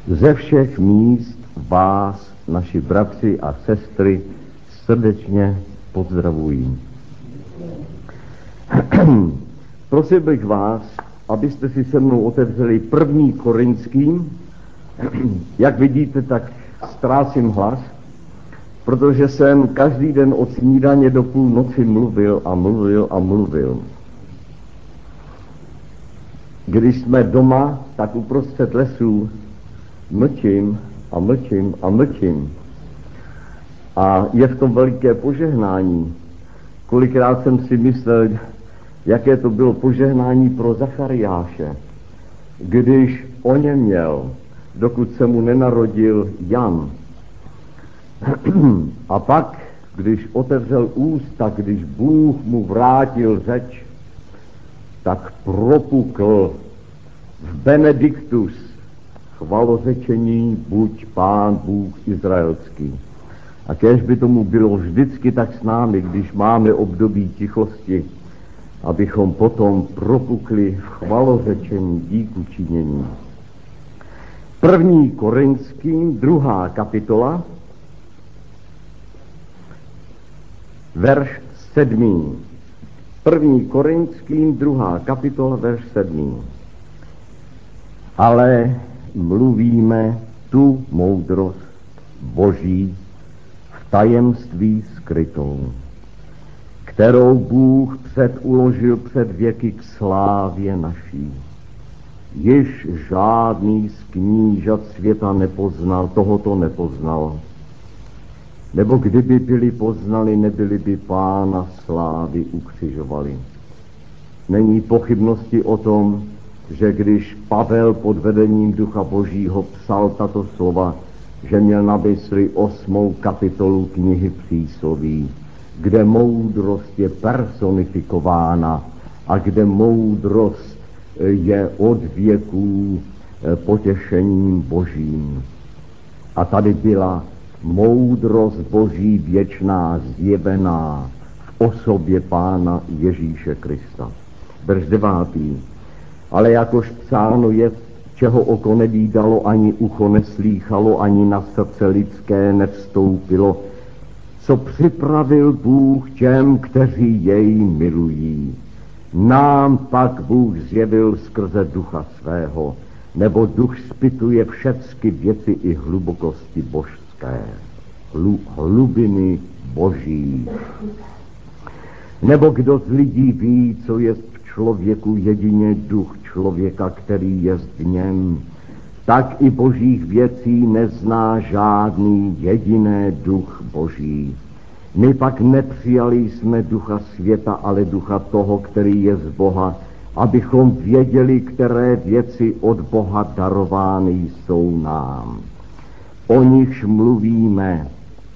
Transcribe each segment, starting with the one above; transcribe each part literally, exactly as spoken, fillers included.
Ze všech míst vás, naši bratři a sestry, srdečně pozdravují. Prosil bych vás, abyste si se mnou otevřeli první Korinským. Jak vidíte, tak ztrácím hlas, protože jsem každý den od snídaně do půlnoci mluvil a mluvil a mluvil. Když jsme doma, tak uprostřed lesů mlčím a mlčím a mlčím. A je v tom veliké požehnání. Kolikrát jsem si myslel, jaké to bylo požehnání pro Zachariáše, když o něm měl, dokud se mu nenarodil Jan. A pak, když otevřel ústa, když Bůh mu vrátil řeč, tak propukl v Benediktus chvalořečení buď Pán Bůh izraelský. A kéž by tomu bylo vždycky tak s námi, když máme období tichosti, abychom potom propukli v chvalořečení díku činění. První Korinským, druhá kapitola, verš sedmý. První Korinským, druhá kapitola, verš sedmý. Ale mluvíme tu moudrost Boží v tajemství skrytou, kterou Bůh předuložil před věky k slávě naší. Již žádný z knížat světa nepoznal, tohoto nepoznal. Nebo kdyby byli poznali, nebyli by Pána slávy ukřižovali. Není pochybnosti o tom, že když Pavel pod vedením Ducha Božího psal tato slova, že měl na mysli osmou kapitolu knihy Přísloví, kde moudrost je personifikována a kde moudrost je od věků potěšením Božím. A tady byla moudrost Boží věčná zjevená v osobě Pána Ježíše Krista. Verš devátý. Ale jakož psáno je, čeho oko nevídalo, ani ucho neslýchalo, ani na srdce lidské nevstoupilo, co připravil Bůh těm, kteří jej milují. Nám pak Bůh zjevil skrze Ducha svého, nebo Duch zpytuje všecky věci i hlubokosti božské, hlu, hlubiny Boží. Nebo kdo z lidí ví, co je v člověku jedině duch člověka, který je v něm, tak i božích věcí nezná žádný jediné duch Boží. My pak nepřijali jsme ducha světa, ale ducha toho, který je z Boha, abychom věděli, které věci od Boha darovány jsou nám. O nichž mluvíme,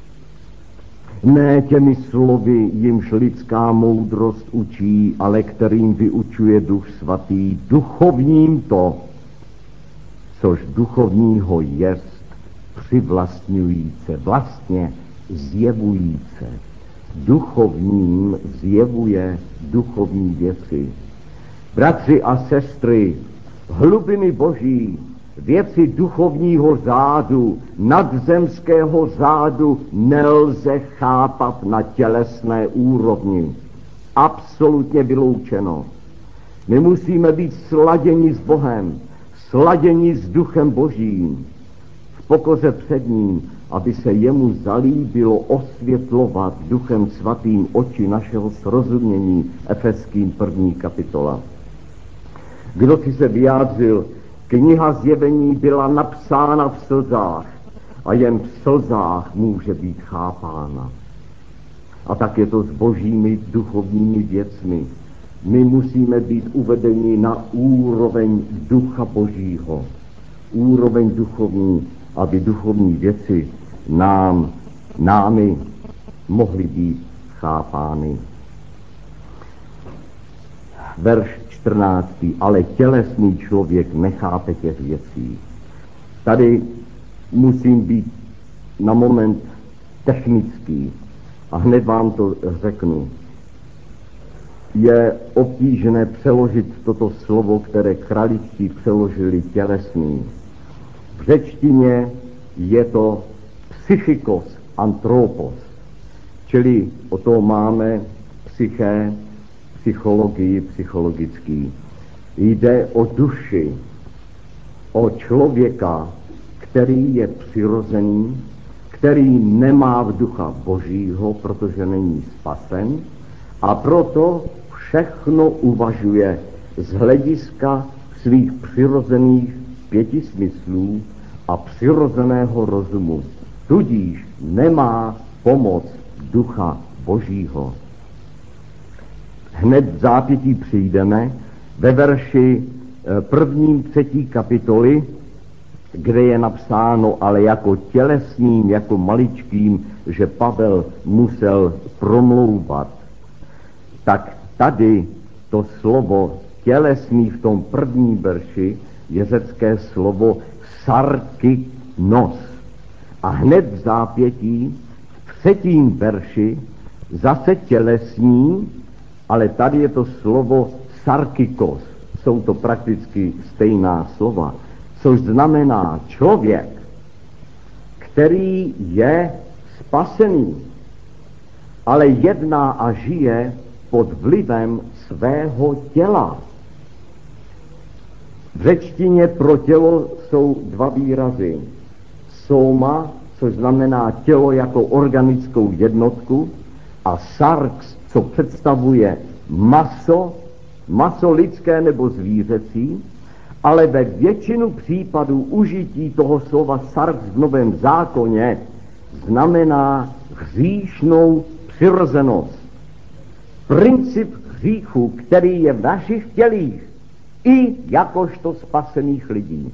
ne těmi slovy, jimž lidská moudrost učí, ale kterým vyučuje Duch Svatý, duchovním to, což duchovního jest, přivlastňujíce, vlastně zjevujíce. Duchovním zjevuje duchovní věci. Bratři a sestry, hlubiny Boží, věci duchovního řádu, nadzemského řádu nelze chápat na tělesné úrovni. Absolutně vyloučeno. My musíme být sladěni s Bohem, sladěni s Duchem Božím, v pokoře před ním, aby se jemu zalíbilo osvětlovat Duchem Svatým oči našeho srozumění. Efeským první kapitola. Kdo si se vyjádřil, kniha Zjevení byla napsána v slzách a jen v slzách může být chápána. A tak je to s božími duchovními věcmi. My musíme být uvedeni na úroveň Ducha Božího, úroveň duchovní, aby duchovní věci nám, námi mohly být chápány. Verš čtrnáctý. Ale tělesný člověk nechápe těch věcí. Tady musím být na moment technický a hned vám to řeknu. Je obtížné přeložit toto slovo, které kraličtí přeložili tělesný. V řečtině je to psychikos antropos, čili o to máme psyché, psychologii, psychologický. Jde o duši, o člověka, který je přirozený, který nemá v ducha Božího, protože není spasen, a proto všechno uvažuje z hlediska svých přirozených pěti smyslů a přirozeného rozumu. Tudíž nemá pomoc ducha Božího. Hned v zápětí přijdeme ve verši prvním třetí kapitoly, kde je napsáno, ale jako tělesným, jako maličkým, že Pavel musel promlouvat. Tak tady to slovo tělesný v tom prvním verši je řecké slovo sarkinos. A hned v zápětí v třetím verši zase tělesní, ale tady je to slovo sarkikos. Jsou to prakticky stejná slova, což znamená člověk, který je spasený, ale jedná a žije pod vlivem svého těla. V řečtině pro tělo jsou dva výrazy. Soma, což znamená tělo jako organickou jednotku, a sarx, co představuje maso, maso lidské nebo zvířecí, ale ve většinu případů užití toho slova sarx v Novém zákoně znamená hříšnou přirozenost. Princip hříchu, který je v našich tělích, i jakožto spasených lidí.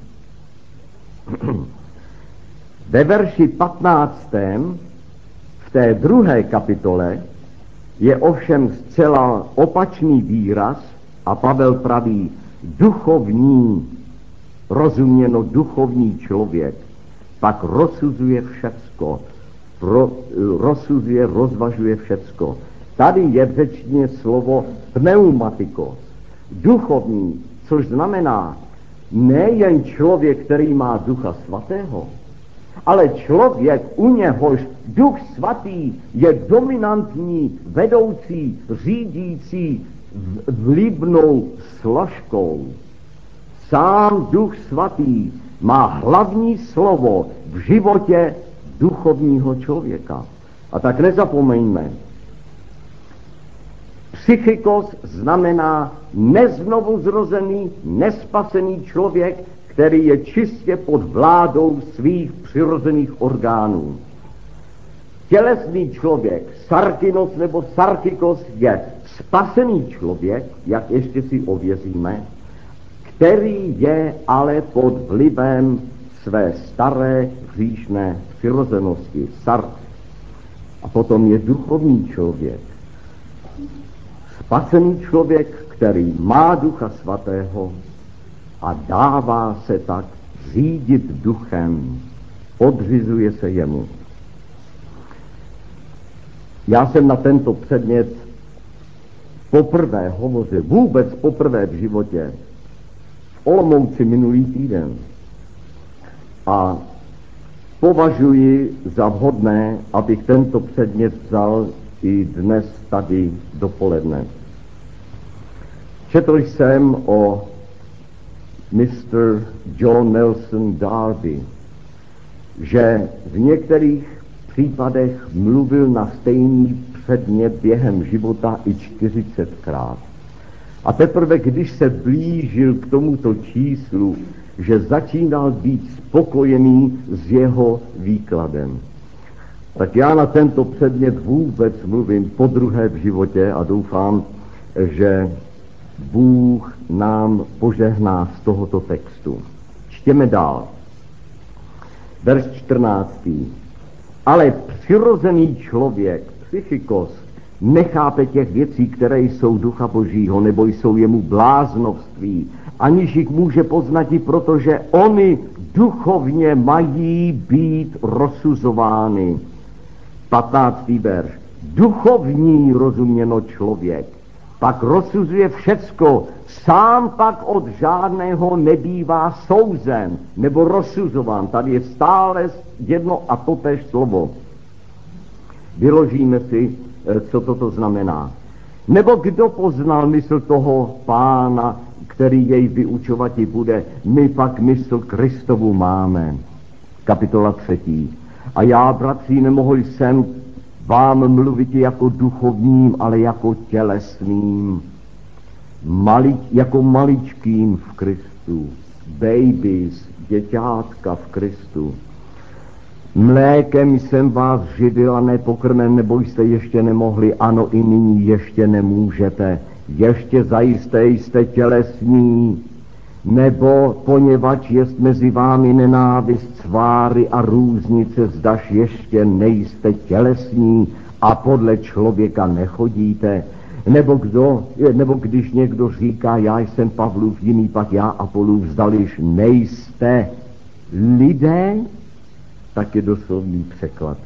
Ve verši patnáctém v té druhé kapitole je ovšem zcela opačný výraz a Pavel praví duchovní, rozuměno duchovní člověk, pak rozsuzuje všecko, pro, rozsuzuje, rozvažuje všecko. Tady je v řečtině slovo pneumatikos, duchovní, což znamená nejen člověk, který má ducha svatého, ale člověk, u něhož duch svatý je dominantní, vedoucí, řídící, vlivnou složkou. Sám duch svatý má hlavní slovo v životě duchovního člověka. A tak nezapomeňme, psychikos znamená neznovuzrozený, nespasený člověk, který je čistě pod vládou svých přirozených orgánů. Tělesný člověk, sarkinos nebo sarkikos, je spasený člověk, jak ještě si ověříme, který je ale pod vlivem své staré hříšné přirozenosti, sark. A potom je duchovní člověk, spasený člověk, který má ducha svatého a dává se tak řídit duchem, podřizuje se jemu. Já jsem na tento předmět poprvé hovořil, vůbec poprvé v životě, v Olomouci minulý týden. A považuji za vhodné, abych tento předmět vzal i dnes tady dopoledne. Četl jsem o mister John Nelson Darby, že v některých případech mluvil na stejný předmět během života i čtyřicetkrát. A teprve, když se blížil k tomuto číslu, že začínal být spokojený s jeho výkladem. Tak já na tento předmět vůbec mluvím podruhé v životě a doufám, že Bůh nám požehná z tohoto textu. Čtěme dál. Verš čtrnáctý. Ale přirozený člověk, psychikos, nechápe těch věcí, které jsou ducha Božího, nebo jsou jemu bláznovství, aniž jich může poznat, i protože oni duchovně mají být rozsuzovány. patnáctý verš. Duchovní rozuměno člověk. pak rozsuzuje všecko, sám pak od žádného nebývá souzen nebo rozsuzován. Tady je stále jedno a totéž slovo. Vyložíme si, co toto znamená. Nebo kdo poznal mysl toho Pána, který jej vyučovati bude, my pak mysl Kristovu máme. Kapitola třetí. A já, bratři, nemohl jsem vám mluvit jako duchovním, ale jako tělesným, mali, jako maličkým v Kristu, babies, děťátka v Kristu. Mlékem jsem vás živil a nepokrmen, nebo jste ještě nemohli, ano i nyní ještě nemůžete, ještě zajisté jste tělesní, nebo poněvadž jest mezi vámi nenávist, sváry a různice, zdaž ještě nejste tělesní a podle člověka nechodíte, nebo, kdo, nebo když někdo říká, já jsem Pavlův, jiný pak já Apolův, zdališ nejste lidé, tak je doslovný překlad.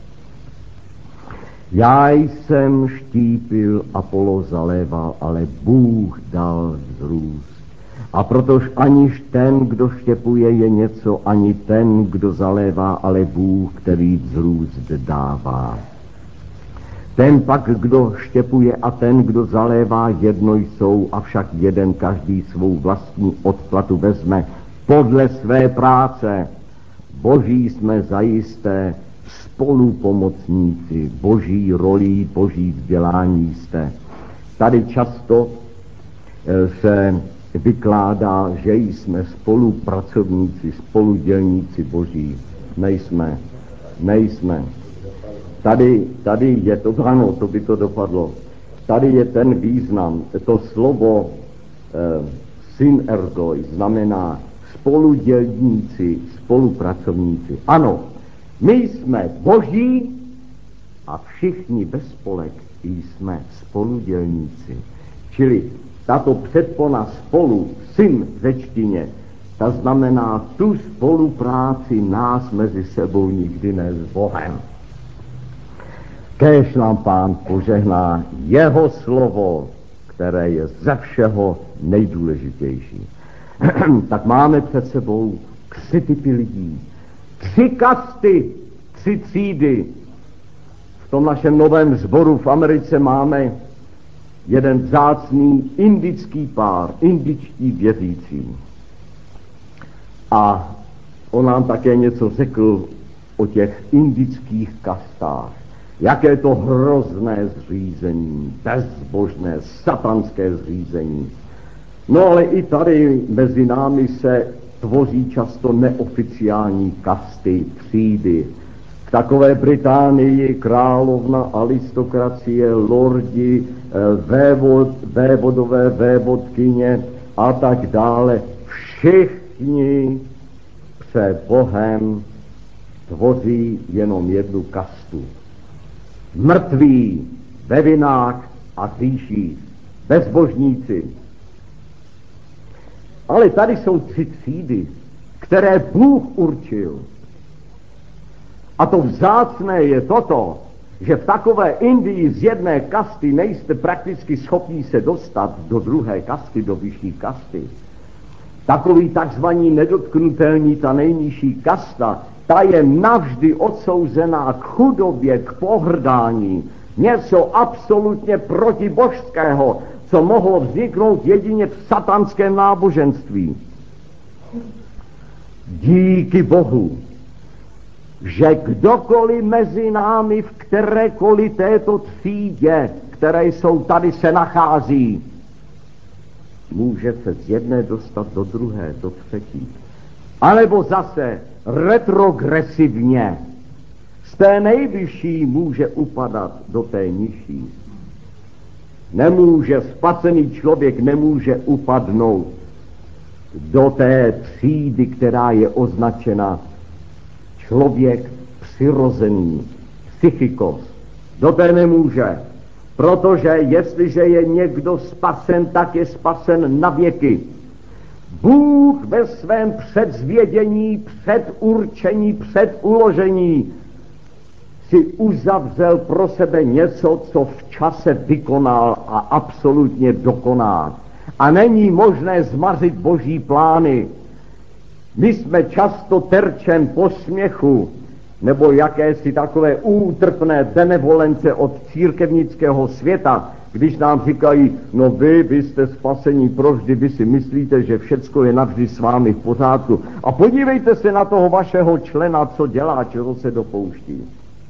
Já jsem štípil, Apollo zaléval, ale Bůh dal vzrůst. A protož aniž ten, kdo štěpuje, je něco, ani ten, kdo zalévá, ale Bůh, který vzrůst dává. Ten pak, kdo štěpuje a ten, kdo zalévá, jedno jsou, avšak jeden každý svou vlastní odplatu vezme podle své práce. Boží jsme zajisté spolupomocníci, boží rolí, boží vzdělání jste. Tady často se vykládá, že jsme spolupracovníci, spoludělníci boží. Nejsme, nejsme. Tady, tady je to, ano, to by to dopadlo. Tady je ten význam, to slovo eh, synergoi znamená spoludělníci, spolupracovníci. Ano, my jsme boží a všichni ve spolek jsme spoludělníci. Čili tato předpona spolu, syn v řečtině, ta znamená tu spolupráci nás mezi sebou, nikdy ne s Bohem. Kéž nám Pán požehná jeho slovo, které je ze všeho nejdůležitější. Tak máme před sebou tři typy lidí, tři kasty, tři třídy. V tom našem novém sboru v Americe máme jeden vzácný indický pár, indičtí věřící. A on nám také něco řekl o těch indických kastách. Jaké to hrozné zřízení, bezbožné, satanské zřízení. No ale i tady mezi námi se tvoří často neoficiální kasty, třídy. V takové Británii královna, aristokracie, lordi, vévod, vévodové, vévodkyně a tak dále. Všichni před Bohem tvoří jenom jednu kastu. Mrtví ve vinách a hříších, bezbožníci. Ale tady jsou tři třídy, které Bůh určil. A to vzácné je toto, že v takové Indii z jedné kasty nejste prakticky schopni se dostat do druhé kasty, do vyšší kasty. Takový takzvaný nedotknutelní, ta nejnižší kasta, ta je navždy odsouzená k chudobě, k pohrdání. Něco absolutně protibožského, co mohlo vzniknout jedině v satanském náboženství. Díky Bohu, že kdokoliv mezi námi v kterékoliv této třídě, které jsou tady, se nachází, může se z jedné dostat do druhé, do třetí. Anebo zase retrogresivně z té nejvyšší může upadat do té nižší. Nemůže, spasený člověk nemůže upadnout do té třídy, která je označena člověk přirozený, psychikos. Do té nemůže, protože jestliže je někdo spasen, tak je spasen na věky. Bůh ve svém předzvědění, předurčení, předuložení si uzavřel pro sebe něco, co v čase vykonal a absolutně dokoná. A není možné zmařit boží plány. My jsme často terčem posměchu nebo jakési takové útrpné benevolence od církevnického světa, když nám říkají, no vy, vy jste spasení provždy, vy si myslíte, že všecko je navždy s vámi v pořádku. A podívejte se na toho vašeho člena, co dělá, čeho se dopouští.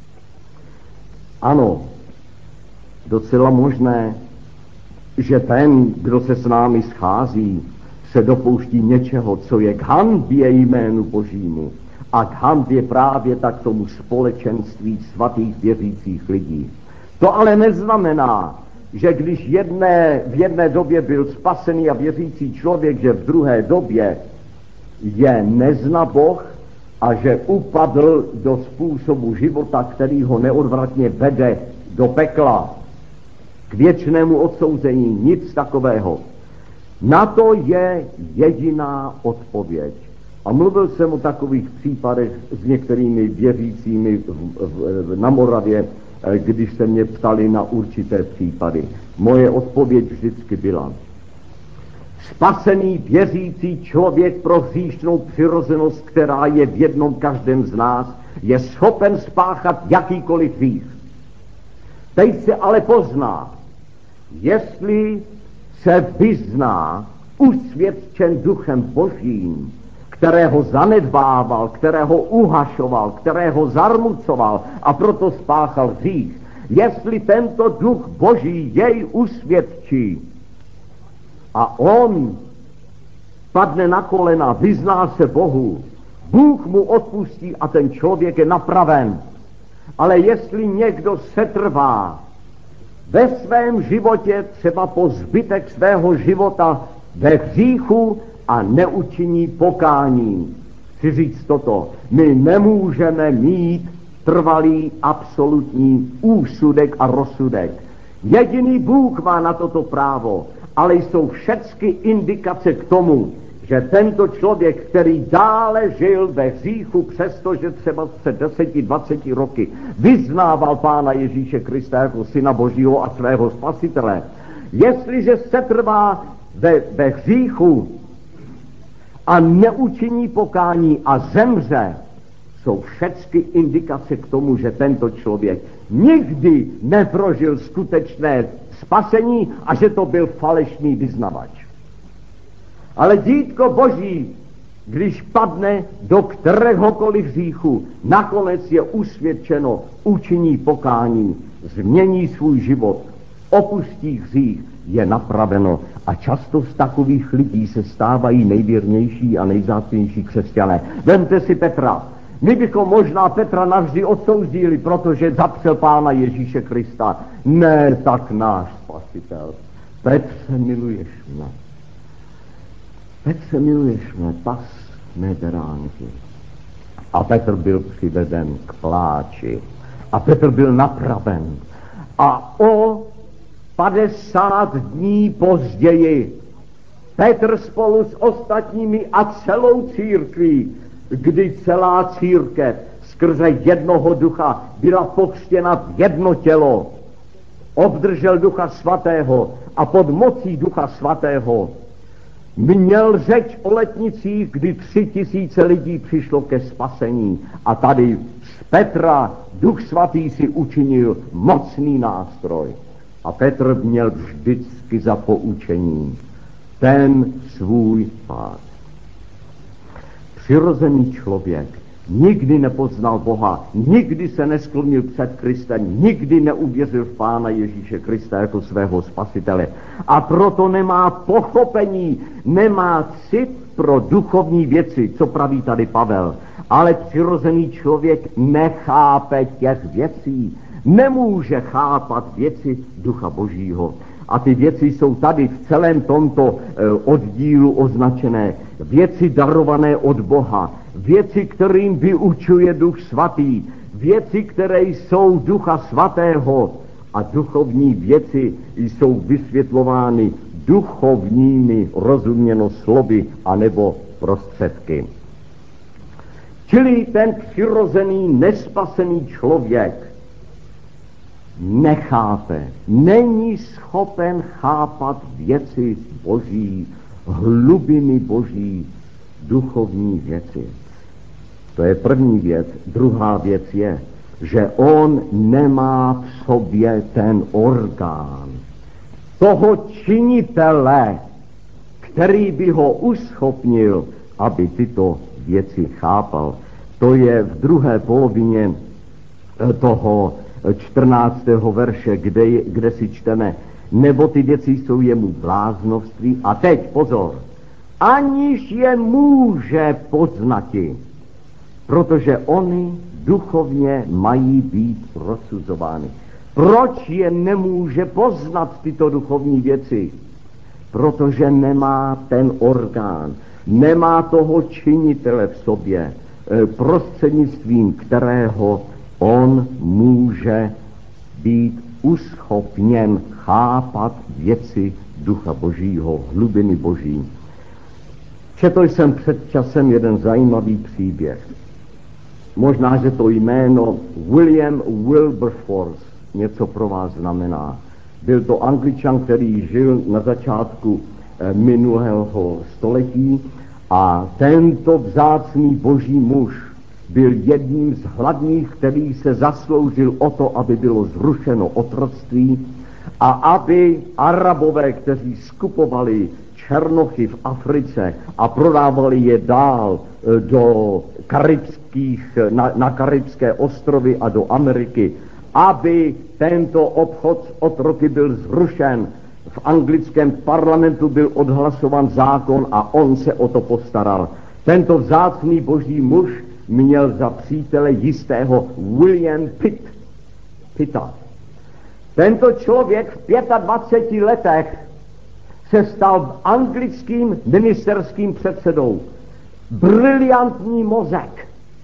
Ano, docela možné, že ten, kdo se s námi schází, se dopouští něčeho, co je k hanbě jménu Božímu. A k hanbě právě tak tomu společenství svatých věřících lidí. To ale neznamená, že když jedné, v jedné době byl spasený a věřící člověk, že v druhé době je nezna Boh a že upadl do způsobu života, který ho neodvratně vede do pekla, k věčnému odsouzení. Nic takového. Na to je jediná odpověď. A mluvil jsem o takových případech s některými věřícími v, v, na Moravě, když se mě ptali na určité případy. Moje odpověď vždycky byla: spasený věřící člověk pro hříšnou přirozenost, která je v jednom každém z nás, je schopen spáchat jakýkoliv hřích. Teď se ale pozná, jestli se vyzná usvědčen duchem Božím, kterého zanedbával, kterého uhašoval, kterého zarmucoval a proto spáchal hřích. Jestli tento duch Boží jej usvědčí a on padne na kolena, vyzná se Bohu, Bůh mu odpustí a ten člověk je napraven. Ale jestli někdo setrvá ve svém životě, třeba po zbytek svého života, ve hříchu a neučiní pokání, chci říct toto: my nemůžeme mít trvalý absolutní úsudek a rozsudek. Jediný Bůh má na toto právo, ale jsou všechny indikace k tomu, že tento člověk, který dále žil ve hříchu, přestože třeba před deseti, dvaceti roky vyznával Pána Ježíše Krista jako Syna Božího a svého Spasitele, jestliže se trvá ve, ve hříchu a neučiní pokání a zemře, jsou všechny indikace k tomu, že tento člověk nikdy neprožil skutečné spasení a že to byl falešný vyznavač. Ale dítko Boží, když padne do kteréhokoliv hříchu, nakonec je usvědčeno, učiní pokání, změní svůj život, opustí hřích, je napraveno. A často z takových lidí se stávají nejvěrnější a nejvzácnější křesťané. Vemte si Petra. My bychom možná Petra navždy odsoudili, protože zapřel Pána Ježíše Krista. Ne, tak náš Spasitel. Petře, miluješ mě. Petře, miluješ mě, pas mé beránky. A Petr byl přiveden k pláči. A Petr byl napraven. A o padesát dní později Petr spolu s ostatními a celou církví, kdy celá církev skrze jednoho ducha byla pokřtěna v jedno tělo, obdržel Ducha Svatého a pod mocí Ducha Svatého měl řeč o letnicích, kdy tři tisíce lidí přišlo ke spasení. A tady z Petra Duch Svatý si učinil mocný nástroj. A Petr měl vždycky za poučení ten svůj pád. Přirozený člověk nikdy nepoznal Boha, nikdy se nesklonil před Kristem, nikdy neuvěřil v Pána Ježíše Krista jako svého Spasitele. A proto nemá pochopení, nemá cit pro duchovní věci, co praví tady Pavel. Ale přirozený člověk nechápe těch věcí, nemůže chápat věci Ducha Božího. A ty věci jsou tady v celém tomto e, oddílu označené. Věci darované od Boha, věci, kterým vyučuje Duch Svatý, věci, které jsou Ducha Svatého, a duchovní věci jsou vysvětlovány duchovními, rozuměno slovy anebo prostředky. Čili ten přirozený, nespasený člověk nechápe, není schopen chápat věci boží, hlubiny boží, duchovní věci. To je první věc. Druhá věc je, že on nemá v sobě ten orgán toho činitele, který by ho uschopnil, aby tyto věci chápal. To je v druhé polovině toho čtrnáctého verše, kde, kde si čteme, nebo ty věci jsou jemu bláznovství. A teď pozor, aniž je může poznati, protože oni duchovně mají být rozsuzovány. Proč je nemůže poznat tyto duchovní věci? Protože nemá ten orgán, nemá toho činitele v sobě, prostřednictvím kterého on může být uschopněn chápat věci ducha božího, hlubiny boží. Četl jsem před časem jeden zajímavý příběh. Možná, že to jméno William Wilberforce něco pro vás znamená. Byl to Angličan, který žil na začátku eh, minulého století a tento vzácný boží muž byl jedním z hlavních, který se zasloužil o to, aby bylo zrušeno otroctví a aby Arabové, kteří skupovali černochy v Africe a prodávali je dál do karibských, na, na karibské ostrovy a do Ameriky, aby tento obchod s otroky byl zrušen. V anglickém parlamentu byl odhlasovan zákon a on se o to postaral. Tento vzácný boží muž měl za přítele jistého William Pitt. Pitta. Tento člověk v dvaceti pěti letech se stal anglickým ministerským předsedou. Briliantní mozek.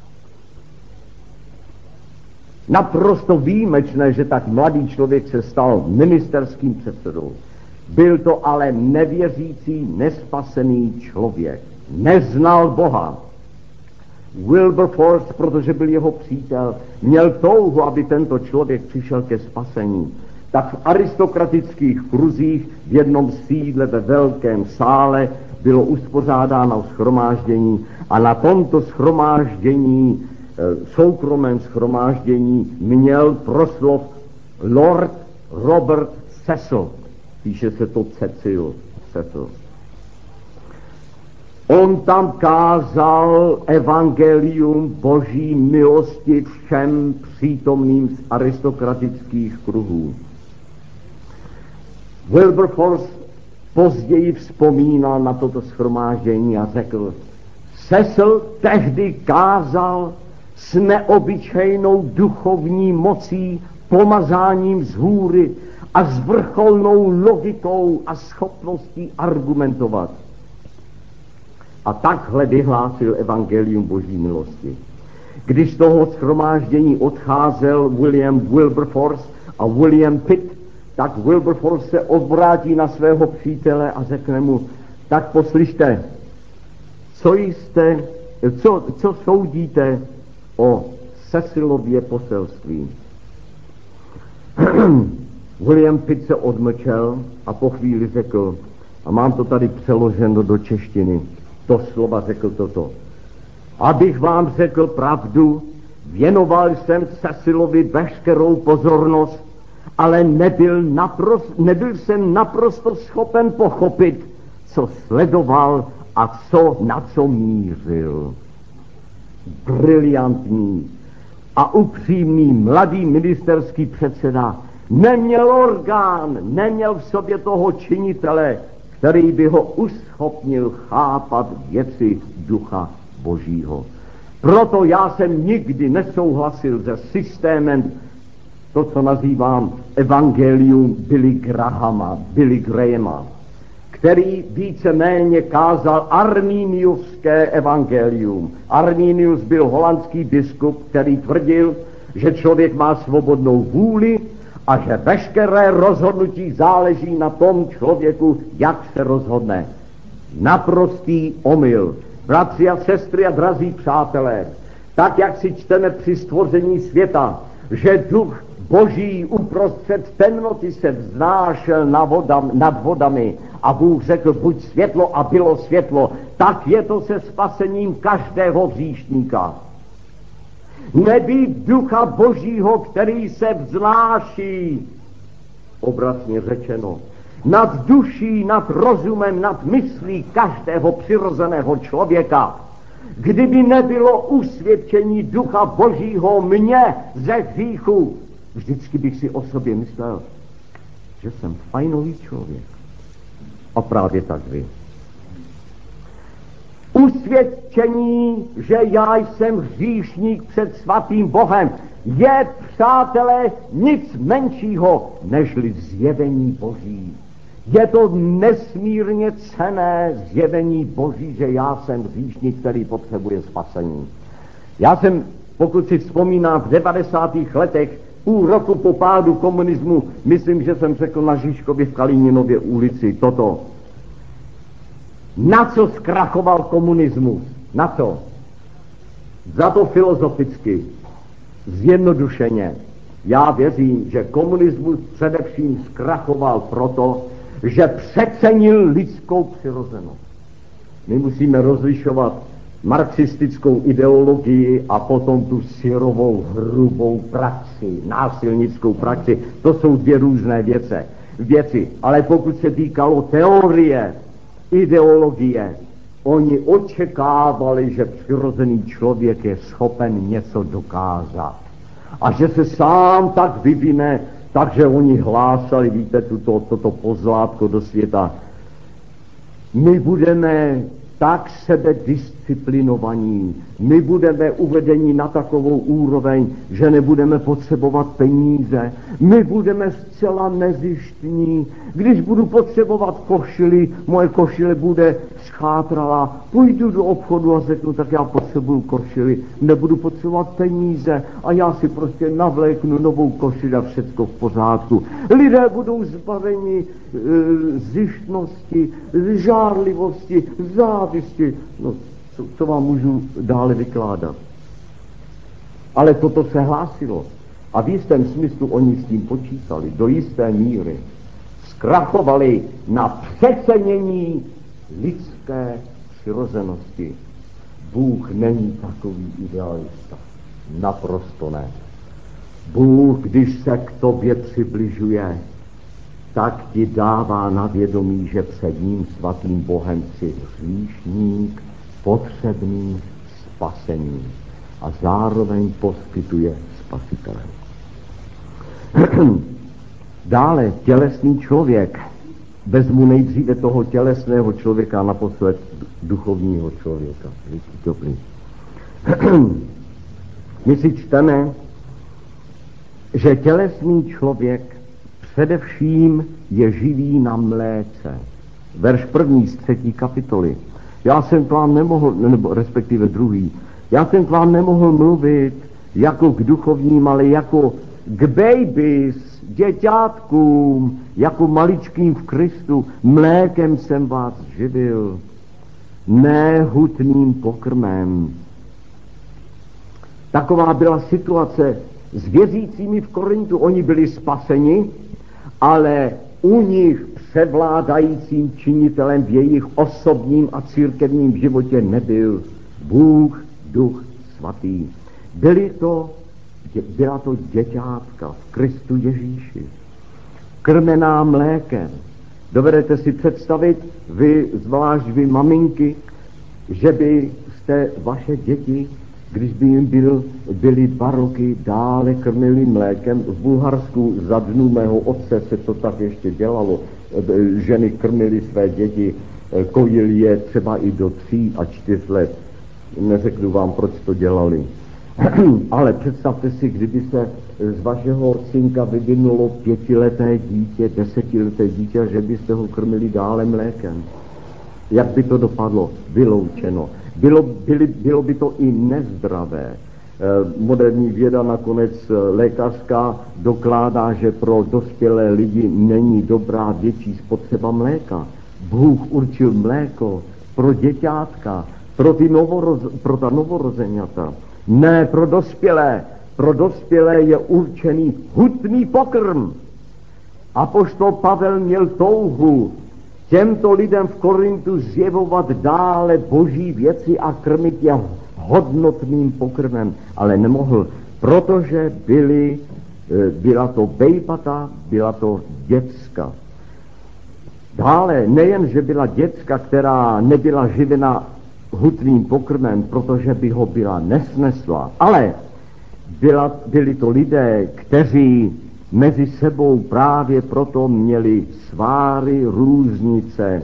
Naprosto výjimečné, že tak mladý člověk se stal ministerským předsedou. Byl to ale nevěřící, nespasený člověk. Neznal Boha. Wilberforce, protože byl jeho přítel, měl touhu, aby tento člověk přišel ke spasení. Tak v aristokratických kruzích v jednom sídle ve velkém sále bylo uspořádáno shromáždění a na tomto shromáždění, soukromém shromáždění, měl proslov Lord Robert Cecil. Píše se to Cecil. Cecil. On tam kázal evangelium boží milosti všem přítomným z aristokratických kruhů. Wilberforce později vzpomínal na toto shromáždění a řekl, Cecil tehdy kázal s neobyčejnou duchovní mocí, pomazáním z hůry a s vrcholnou logikou a schopností argumentovat. A takhle vyhlásil evangelium boží milosti. Když z toho shromáždění odcházel William Wilberforce a William Pitt, tak Wilberforce se obrátí na svého přítele a řekne mu, tak poslyšte, co jste, co, co soudíte o Cecilově poselství. William Pitt se odmlčel a po chvíli řekl, a mám to tady přeloženo do češtiny, to slova řekl toto. Abych vám řekl pravdu, věnoval jsem Cecilovi veškerou pozornost, ale nebyl, naprost, nebyl jsem naprosto schopen pochopit, co sledoval a co, na co mířil. Briliantní a upřímný mladý ministerský předseda neměl orgán, neměl v sobě toho činitele, který by ho uschopnil chápat věci ducha božího. Proto já jsem nikdy nesouhlasil se systémem, to, co nazývám evangelium Billy Grahama, Billy Grahama, který víceméně kázal arminiuské evangelium. Arminius byl holandský biskup, který tvrdil, že člověk má svobodnou vůli a že veškeré rozhodnutí záleží na tom člověku, jak se rozhodne. Naprostý omyl. Bratři a sestry a drazí přátelé, Tak, jak si čteme při stvoření světa, že duch Boží uprostřed temnoty se vznášel nad vodami, nad vodami a Bůh řekl, buď světlo a bylo světlo, tak je to se spasením každého hříšníka. Nebýt ducha Božího, který se vznáší, obrazně řečeno, nad duší, nad rozumem, nad myslí každého přirozeného člověka. Kdyby nebylo usvědčení ducha Božího mě ze hříchu, vždycky bych si o sobě myslel, že jsem fajnový člověk. A právě tak vy. Usvědčení, že já jsem hříšník před svatým Bohem, je, přátelé, nic menšího, nežli zjevení Boží. Je to nesmírně cenné zjevení Boží, že já jsem hříšník, který potřebuje spasení. Já jsem, pokud si vzpomínám, v devadesátých letech, půl roku po pádu komunismu, myslím, že jsem řekl na Žižkově v Kalíninově ulici toto. Na co zkrachoval komunismus? Na co? Za to filozoficky, zjednodušeně. Já věřím, že komunismus především zkrachoval proto, že přecenil lidskou přirozenost. My musíme rozlišovat marxistickou ideologii a potom tu syrovou, hrubou praxi, násilnickou praxi. To jsou dvě různé věce, věci. Ale pokud se týkalo teorie, ideologie, oni očekávali, že přirozený člověk je schopen něco dokázat. A že se sám tak vyvine, takže oni hlásali, víte, tuto, toto pozlátko do světa. My budeme tak sebedisciplinovaní, my budeme uvedeni na takovou úroveň, že nebudeme potřebovat peníze, my budeme zcela nezištní. Když budu potřebovat košili, moje košile bude schátrala, půjdu do obchodu a řeknu, tak já potřebuju košili, nebudu potřebovat peníze a já si prostě navléknu novou košili a všecko v pořádku. Lidé budou zbaveni e, zištnosti, žárlivosti, závisti. No, co, co vám můžu dále vykládat? Ale toto se hlásilo. A v jistém smyslu oni s tím počítali, do jisté míry. Zkrachovali na přecenění lidské přirozenosti. Bůh není takový idealista. Naprosto ne. Bůh, když se k tobě přibližuje, tak ti dává na vědomí, že před ním svatým Bohem jsi hříšník, potřebný spasení. A zároveň poskytuje spasitele. Dále tělesný člověk. Vezmu nejdříve toho tělesného člověka a naposled duchovního člověka. My si čteme, že tělesný člověk především je živý na mléce. Verš první z třetí kapitoly. Já jsem k vám nemohl, nebo respektive druhý, já jsem k vám nemohl mluvit jako k duchovním, ale jako k babies, děťátkům, jako maličkým v Kristu. Mlékem jsem vás živil, ne hutným pokrmem. Taková byla situace s věřícími v Korintu. Oni byli spaseni, ale u nich převládajícím činitelem v jejich osobním a církevním životě nebyl Bůh, Duch Svatý. Byli to, byla to děťátka v Kristu Ježíši, krmená mlékem. Dovedete si představit, vy, zvlášť vy maminky, že byste vaše děti, když by jim byl, byly dva roky, dále krmili mlékem. V Bulharsku za dnů mého otce se to tak ještě dělalo. Ženy krmily své děti, kojili je třeba i do tří a čtyř let. Neřeknu vám, proč to dělali. Ale představte si, kdyby se z vašeho synka vyvinulo pětileté dítě, desetileté dítě, a že byste ho krmili dále mlékem. Jak by to dopadlo? Vyloučeno. Bylo, byly, bylo by to i nezdravé. E, moderní věda nakonec lékařská dokládá, že pro dospělé lidi není dobrá větší spotřeba mléka. Bůh určil mléko pro děťátka, pro, ty novoroz, pro ta novorozeňata. Ne pro dospělé. Pro dospělé je určený hutný pokrm. Apoštol Pavel měl touhu těmto lidem v Korintu zjevovat dále boží věci a krmit je hodnotným pokrmem, ale nemohl, protože byli, byla to bejpata, byla to děcka. Dále nejen, že byla děcka, která nebyla živena hutným pokrmem, protože by ho byla nesnesla, ale byla, byli to lidé, kteří mezi sebou právě proto měli sváry, různice.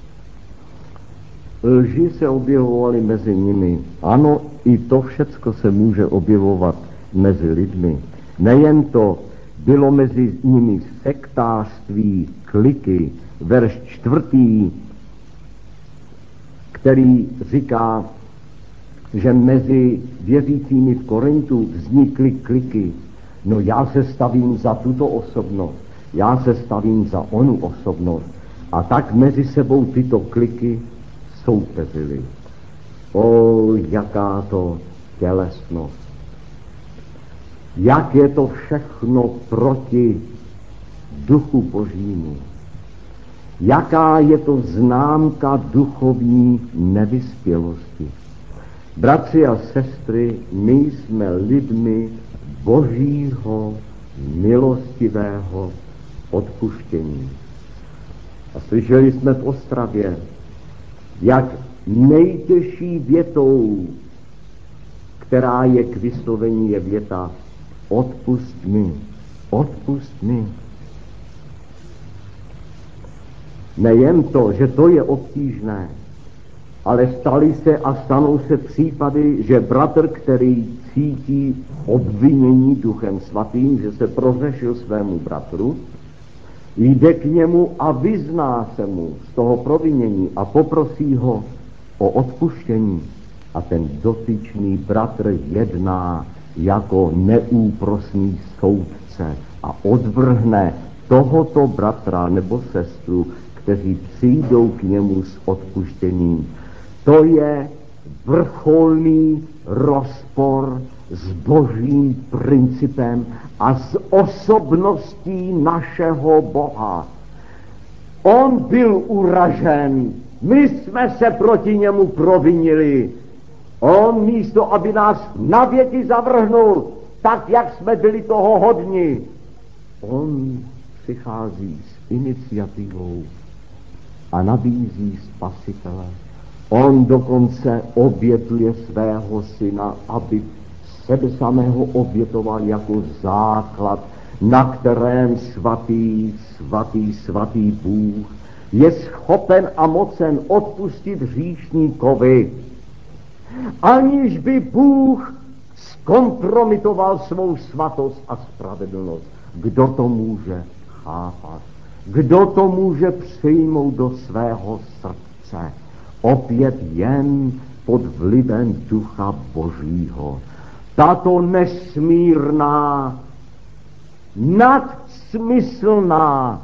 Lži se objevovaly mezi nimi. Ano, i to všecko se může objevovat mezi lidmi. Nejen to, bylo mezi nimi sektářství, kliky. Verš čtvrtý, který říká, že mezi věřícími v Korintu vznikly kliky. No já se stavím za tuto osobnost, já se stavím za onu osobnost. A tak mezi sebou tyto kliky soupeřily. O, jaká to tělesnost. Jak je to všechno proti duchu Božímu. Jaká je to známka duchovní nevyspělosti. Bratři a sestry, my jsme lidmi Božího milostivého odpuštění. A slyšeli jsme v Ostravě, jak nejtěžší větou, která je k vyslovení, je věta odpusť mi, odpusť mi. Nejen to, že to je obtížné, ale staly se a stanou se případy, že bratr, který cítí obvinění Duchem Svatým, že se prohřešil svému bratru, jde k němu a vyzná se mu z toho provinění a poprosí ho o odpuštění. A ten dotyčný bratr jedná jako neúprosný soudce a odvrhne tohoto bratra nebo sestru, kteří přijdou k němu s odpuštěním. To je vrcholný rozpor s božím principem a s osobností našeho Boha. On byl uražen, my jsme se proti němu provinili. On místo, aby nás navěky zavrhnul, tak jak jsme byli toho hodni, on přichází s iniciativou a nabízí spasitele. On dokonce obětuje svého syna, aby sebe samého obětoval jako základ, na kterém svatý, svatý, svatý Bůh je schopen a mocen odpustit hříšníkovi, aniž by Bůh zkompromitoval svou svatost a spravedlnost. Kdo to může chápat? Kdo to může přijmout do svého srdce? Opět jen pod vlivem Ducha Božího. Tato nesmírná, nadsmyslná,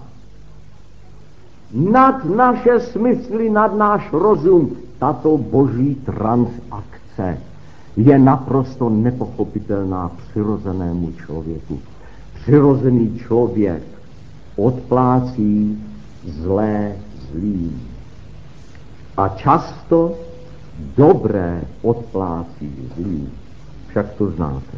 nad naše smysly, nad náš rozum, tato boží transakce je naprosto nepochopitelná přirozenému člověku. Přirozený člověk odplácí zlé zlým. A často dobré odplácí zlým. Však to znáte.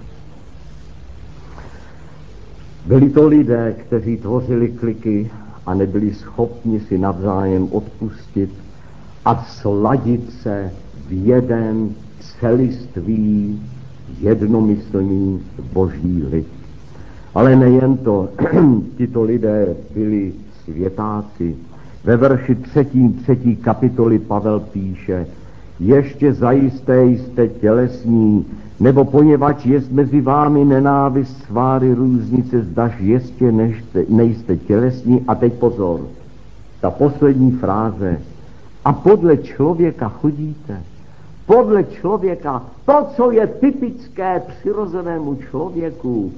Byli to lidé, kteří tvořili kliky a nebyli schopni si navzájem odpustit a sladit se v jeden celistvý, jednomyslný boží lid. Ale nejen to, tito lidé byli světáci. Ve verši třetím, třetí kapitoly Pavel píše, ještě zajisté jste tělesní, nebo poněvadž jest mezi vámi nenávist, sváry, různice, zdaž ještě nejste, nejste tělesní. A teď pozor, ta poslední fráze. A podle člověka chodíte. Podle člověka, to, co je typické přirozenému člověku,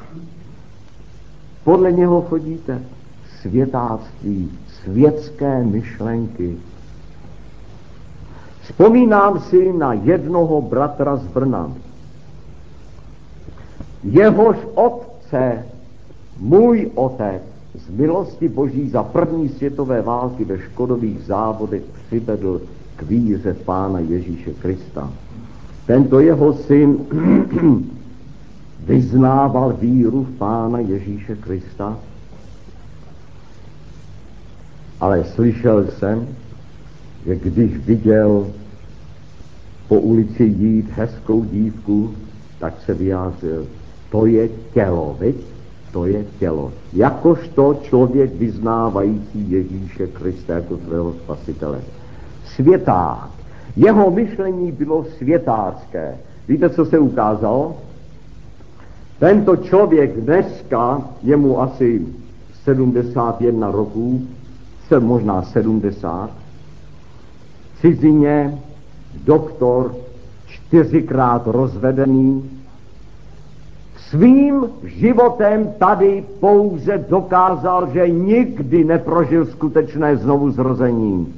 podle něho chodíte. Světáctví, světské myšlenky. Vzpomínám si na jednoho bratra z Brna. jehož otce, můj otec, z milosti Boží za první světové války ve škodových závodech přivedl k víře Pána Ježíše Krista. Tento jeho syn vyznával víru v Pána Ježíše Krista, ale slyšel jsem, že když viděl po ulici jít hezkou dívku, tak se vyjádřil, to je tělo, viď? To je tělo. Jakožto člověk vyznávající Ježíše Krista jako svého spasitele. Světák. Jeho myšlení bylo světácké. Víte, co se ukázalo? Tento člověk dneska, je mu asi sedmdesát jedna roků, se možná sedmdesát, v cizině, doktor, čtyřikrát rozvedený, svým životem tady pouze dokázal, že nikdy neprožil skutečné znovuzrození,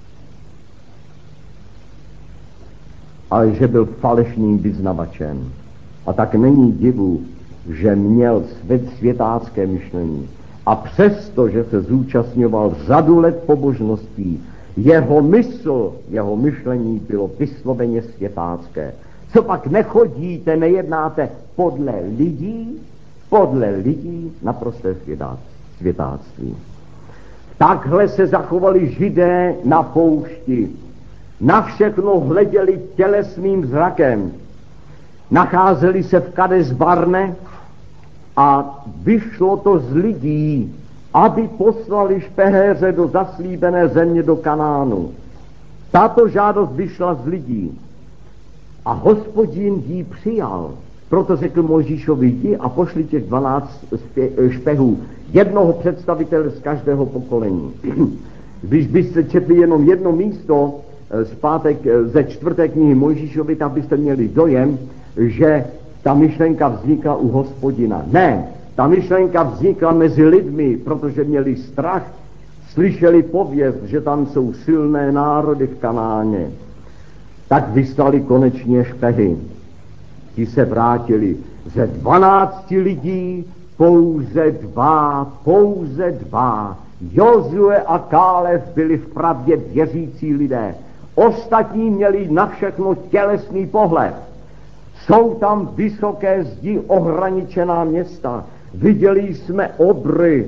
ale že byl falešným vyznavačem. A tak není divu, že měl světácké myšlení. A přesto, že se zúčastňoval řadu let pobožností, jeho mysl, jeho myšlení bylo vysloveně světácké. Co pak nechodíte, nejednáte podle lidí, podle lidí naprosté světáctví. Takhle se zachovali Židé na poušti. Na všechno hleděli tělesným zrakem. Nacházeli se v Kades Barne a vyšlo to z lidí, aby poslali špehéře do zaslíbené země do Kanánu. Tato žádost vyšla z lidí a Hospodin ji přijal. Proto řekl Mojžíšovi, jdi a pošli těch dvanáct špehů, jednoho představitele z každého pokolení. Když byste četli jenom jedno místo z pátek, ze čtvrté knihy Mojžíšovi, tak byste měli dojem, že ta myšlenka vznikla u Hospodina. Ne, ta myšlenka vznikla mezi lidmi, protože měli strach, slyšeli pověst, že tam jsou silné národy v Kanáně. Tak vyslali konečně špehy. Ti se vrátili. Ze dvanácti lidí pouze dva, pouze dva. Jozue a Kálev byli vpravdě věřící lidé. Ostatní měli na všechno tělesný pohled. Jsou tam vysoké zdi, ohraničená města. Viděli jsme obry.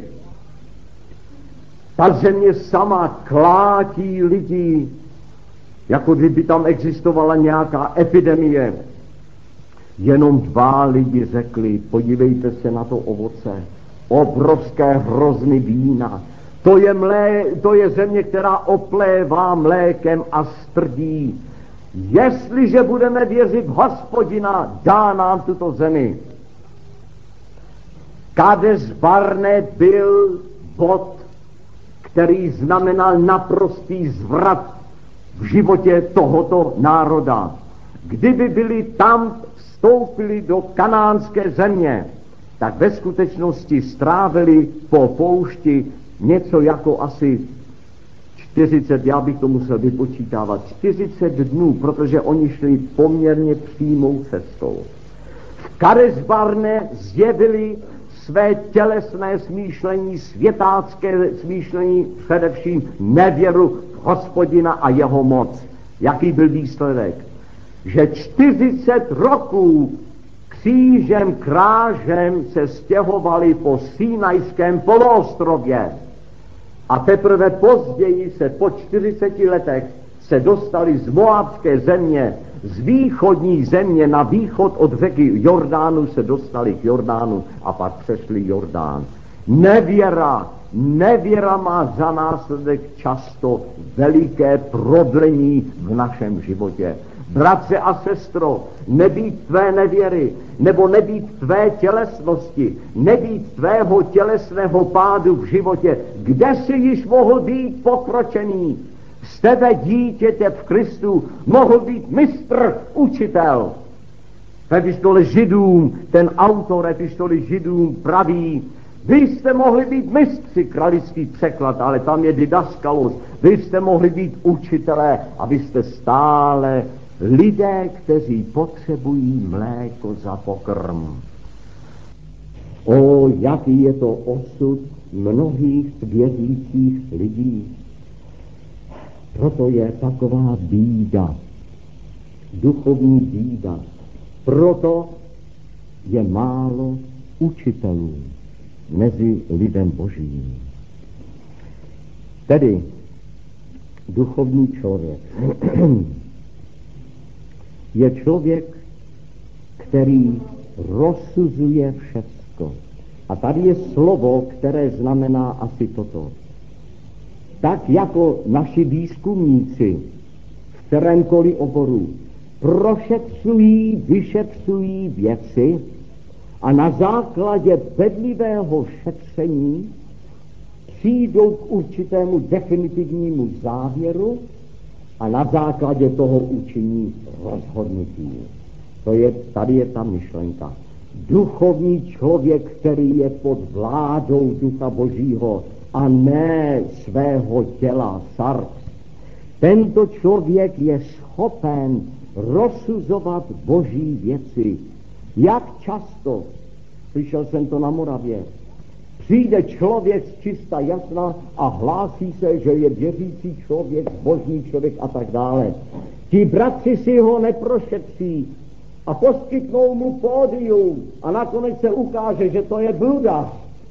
Ta země sama klátí lidí, jako kdyby tam existovala nějaká epidemie. Jenom dva lidi řekli, podívejte se na to ovoce, obrovské hrozny vína. To je, mlé, to je země, která oplévá mlékem a strdí. Jestliže budeme věřit v Hospodina, dá nám tuto zemi. Kades Barne byl bod, který znamenal naprostý zvrat v životě tohoto národa. Kdyby byli tam vstoupili do kanánské země, tak ve skutečnosti strávili po poušti něco jako asi čtyřicet, já bych to musel vypočítávat, čtyřicet dnů, protože oni šli poměrně přímou cestou. V Kades Barne zjevili své tělesné smýšlení, světácké smýšlení, především nevěru v Hospodina a jeho moc. Jaký byl výsledek? Že čtyřicet roků křížem krážem se stěhovali po Sinajském poloostrově. A teprve později se po čtyřiceti letech se dostali z Moabské země, z východní země na východ od řeky Jordánu se dostali k Jordánu a pak přešli Jordán. Nevěra, nevěra má za následek často veliké prodlení v našem životě. Bratře a sestro, nebýt tvé nevěry, nebo nebýt tvé tělesnosti, nebýt tvého tělesného pádu v životě, kde jsi již mohl být pokročený? Z tebe dítěte v Kristu mohl být mistr, učitel. V epistole Židům, ten autor epistoly Židům praví, vy jste mohli být mistři, kralický překlad, ale tam je didaskalos, vy jste mohli být učitelé a vy jste stále lidé, kteří potřebují mléko za pokrm. O, jaký je to osud mnohých věřících lidí. Proto je taková bída, duchovní bída. Proto je málo učitelů mezi lidem božím. Tedy duchovní člověk je člověk, který rozsuzuje všecko. A tady je slovo, které znamená asi toto. Tak jako naši výzkumníci v kterémkoliv oboru prošetřují, vyšetřují věci a na základě bedlivého šetření přijdou k určitému definitivnímu závěru a na základě toho učiní rozhodnutí. To je, tady je ta myšlenka. Duchovní člověk, který je pod vládou Ducha Božího a ne svého těla, sarx. Tento člověk je schopen rozsuzovat boží věci. Jak často, slyšel jsem to na Moravě, přijde člověk z čista jasna a hlásí se, že je věřící člověk, boží člověk a tak dále. Ti bratři si ho neprošetří a poskytnou mu pódium a nakonec se ukáže, že to je bluda.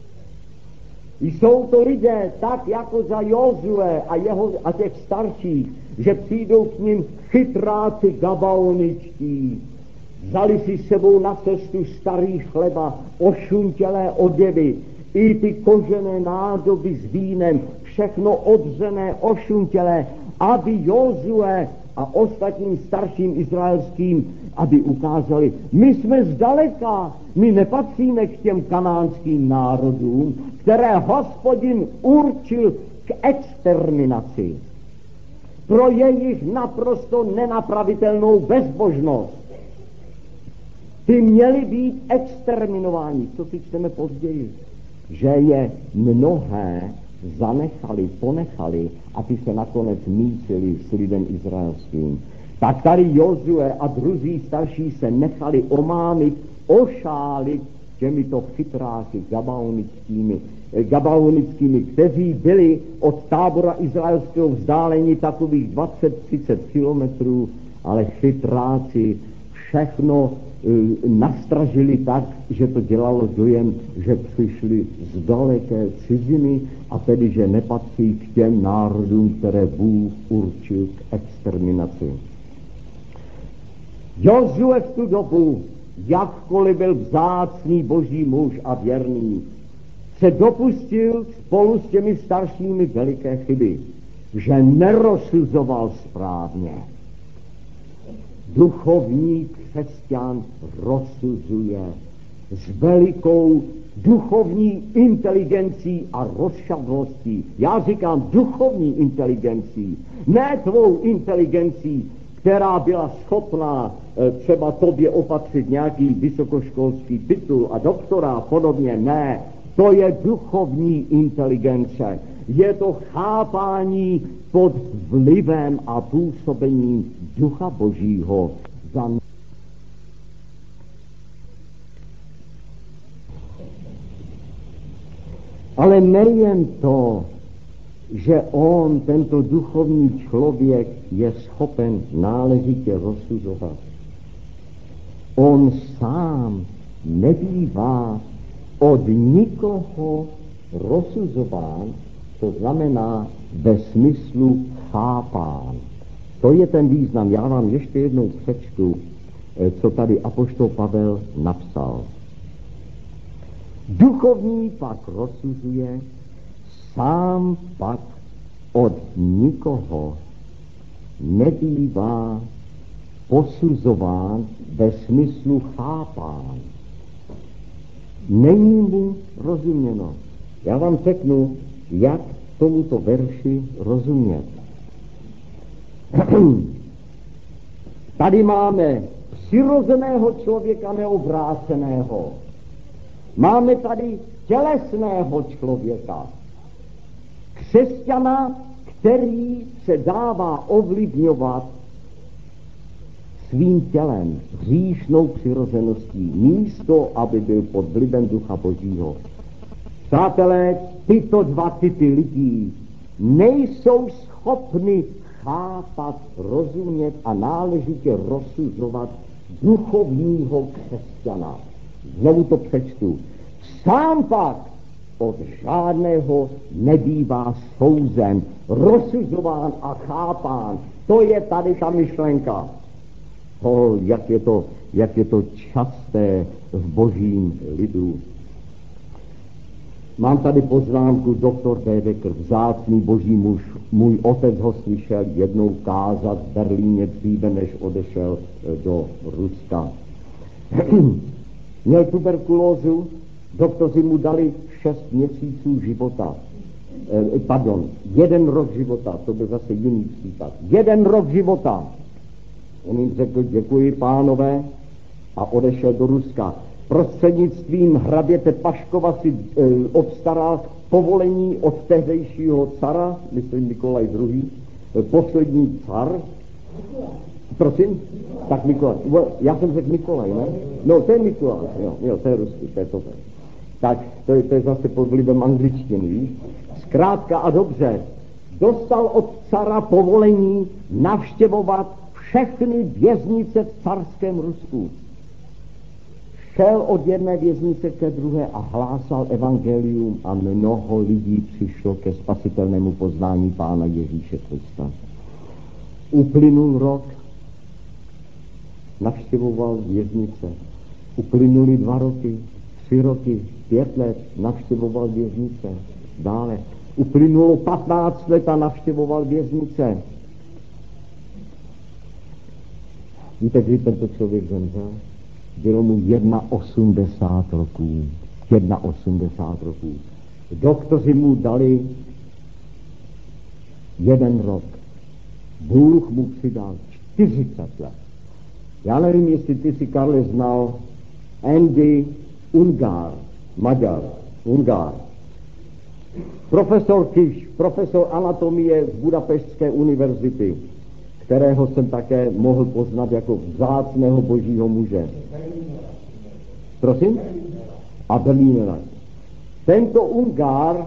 Jsou to lidé tak jako za Jozue a, jeho, a těch starších, že přijdou k ním chytráci gabaoničtí. Vzali si sebou na cestu starý chleba, ošuntělé oděvy, i ty kožené nádoby s vínem, všechno odřené, ošuntělé, aby Jozue a ostatním starším izraelským, aby ukázali, my jsme zdaleka, my nepatříme k těm kanánským národům, které Hospodin určil k exterminaci pro jejich naprosto nenapravitelnou bezbožnost. Ty měli být exterminováni, co si čteme později, že je mnohé zanechali, ponechali a ty se nakonec mísili s lidem izraelským. Tak tady Jozue a druzí starší se nechali omámit, ošálit těmito chytráky gabaonickými, gabaonickými, kteří byli od tábora izraelského vzdáleni takových dvacet třicet kilometrů, ale chytráci všechno e, nastražili tak, že to dělalo dojem, že přišli z daleké ciziny a tedy, že nepatří k těm národům, které Bůh určil k exterminaci. Jozue v tu dobu, jakkoliv byl vzácný boží muž a věrný, se dopustil spolu s těmi staršími veliké chyby, že nerozsuzoval správně. Duchovní křesťan rozsuzuje s velikou duchovní inteligencí a rozšavností. Já říkám duchovní inteligencí, ne tvou inteligencí, která byla schopná e, třeba tobě opatřit nějaký vysokoškolský titul a doktora a podobně. Ne, to je duchovní inteligence. Je to chápání pod vlivem a působením Ducha Božího. Za... Ale nejen to, že on, tento duchovní člověk, je schopen náležitě rozsuzovat. On sám nebývá od nikoho rozsuzován, to znamená ve smyslu chápán. To je ten význam. Já vám ještě jednou přečtu, co tady apoštol Pavel napsal. Duchovní pak rozsuzuje, sám pak od nikoho nebývá posuzován ve smyslu chápán. Není mu rozuměno. Já vám řeknu, jak tomuto verši rozumět. Tady máme přirozeného člověka neobráceného. Máme tady tělesného člověka. Křesťana, který se dává ovlivňovat svým tělem, hříšnou přirozeností, místo, aby byl pod vlivem Ducha Božího. Přátelé, tyto dva typy lidí nejsou schopny chápat, rozumět a náležitě rozsuzovat duchovního křesťana. Znovu to přečtu. Sám pak od žádného nebývá souzen, rozsuzován a chápán. To je tady ta myšlenka. O, jak je to, jak je to časté v božím lidu. Mám tady poznámku doktor Bédekr, vzácný boží muž. Můj otec ho slyšel jednou kázat v Berlíně dříve, než odešel do Ruska. Měl tuberkulózu, doktoři mu dali šest měsíců života. Eh, pardon, jeden rok života, to byl zase jiný případ. Jeden rok života. On jim řekl, děkuji pánové, a odešel do Ruska. Prostřednictvím hraběte Paškova si e, obstaral povolení od tehdejšího cara, myslím Nikolaj druhý, e, poslední car. Prosím? Tak Nikolaj. Já jsem řekl Nikolaj, ne? No, to je Nikolaj, jo, jo, to je ruský, to je to. Tak, to je, to je zase pod vlivem angličtiny, víš? Zkrátka a dobře, dostal od cara povolení navštěvovat všechny věznice v carském Rusku. Šel od jedné věznice ke druhé a hlásal evangelium a mnoho lidí přišlo ke spasitelnému poznání Pána Ježíše Krista. Uplynul rok, navštěvoval věznice. Uplynuly dva roky, tři roky, pět let, navštěvoval věznice. Dále. Uplynulo patnáct let a navštěvoval věznice. Víte, kdy tento člověk zemřel? Bylo mu osmdesát jedna roků. osmdesát jedna roků. Doktoři mu dali jeden rok. Bůh mu přidal čtyřicet let. Já nevím, jestli ty si, Karle, znal Andy Ungár, Maďar, Ungár. Profesor Kiš, profesor anatomie z Budapeštské univerzity, kterého jsem také mohl poznat jako vzácného božího muže. Prosím? A Berlínera. Tento Ungár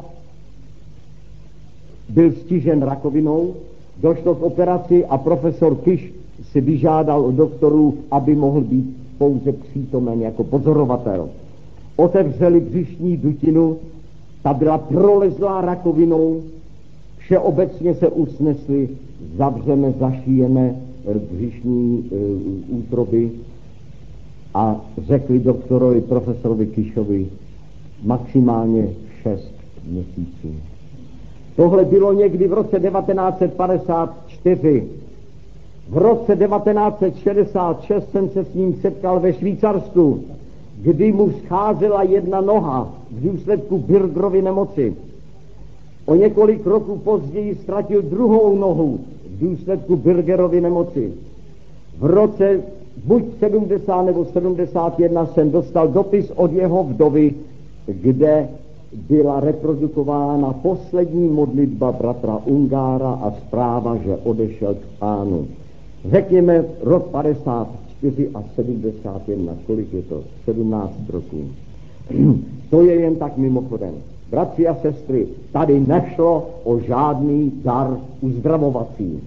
byl stižen rakovinou, došlo k operaci a profesor Kiš si vyžádal od doktorů, aby mohl být pouze přítomen jako pozorovatel. Otevřeli břišní dutinu, ta byla prolezlá rakovinou, všeobecně se usnesli, zavřeme, zašijeme břišní e, útroby a řekli doktorovi, profesorovi Kišovi, maximálně šest měsíců. Tohle bylo někdy v roce devatenáct set padesát čtyři. V roce devatenáct set šedesát šest jsem se s ním setkal ve Švýcarsku, kdy mu scházela jedna noha v důsledku Birgerovy nemoci. O několik roků později ztratil druhou nohu v důsledku Birgerovy nemoci. V roce buď sedmdesát nebo sedmdesát jedna jsem dostal dopis od jeho vdovy, kde byla reprodukována poslední modlitba bratra Ungára a zpráva, že odešel k Pánu. Řekněme rok padesát čtyři a sedmdesát jedna, kolik je to? sedmnáct roků. To je jen tak mimochodem. Bratři a sestry, tady nešlo o žádný dar uzdravovací.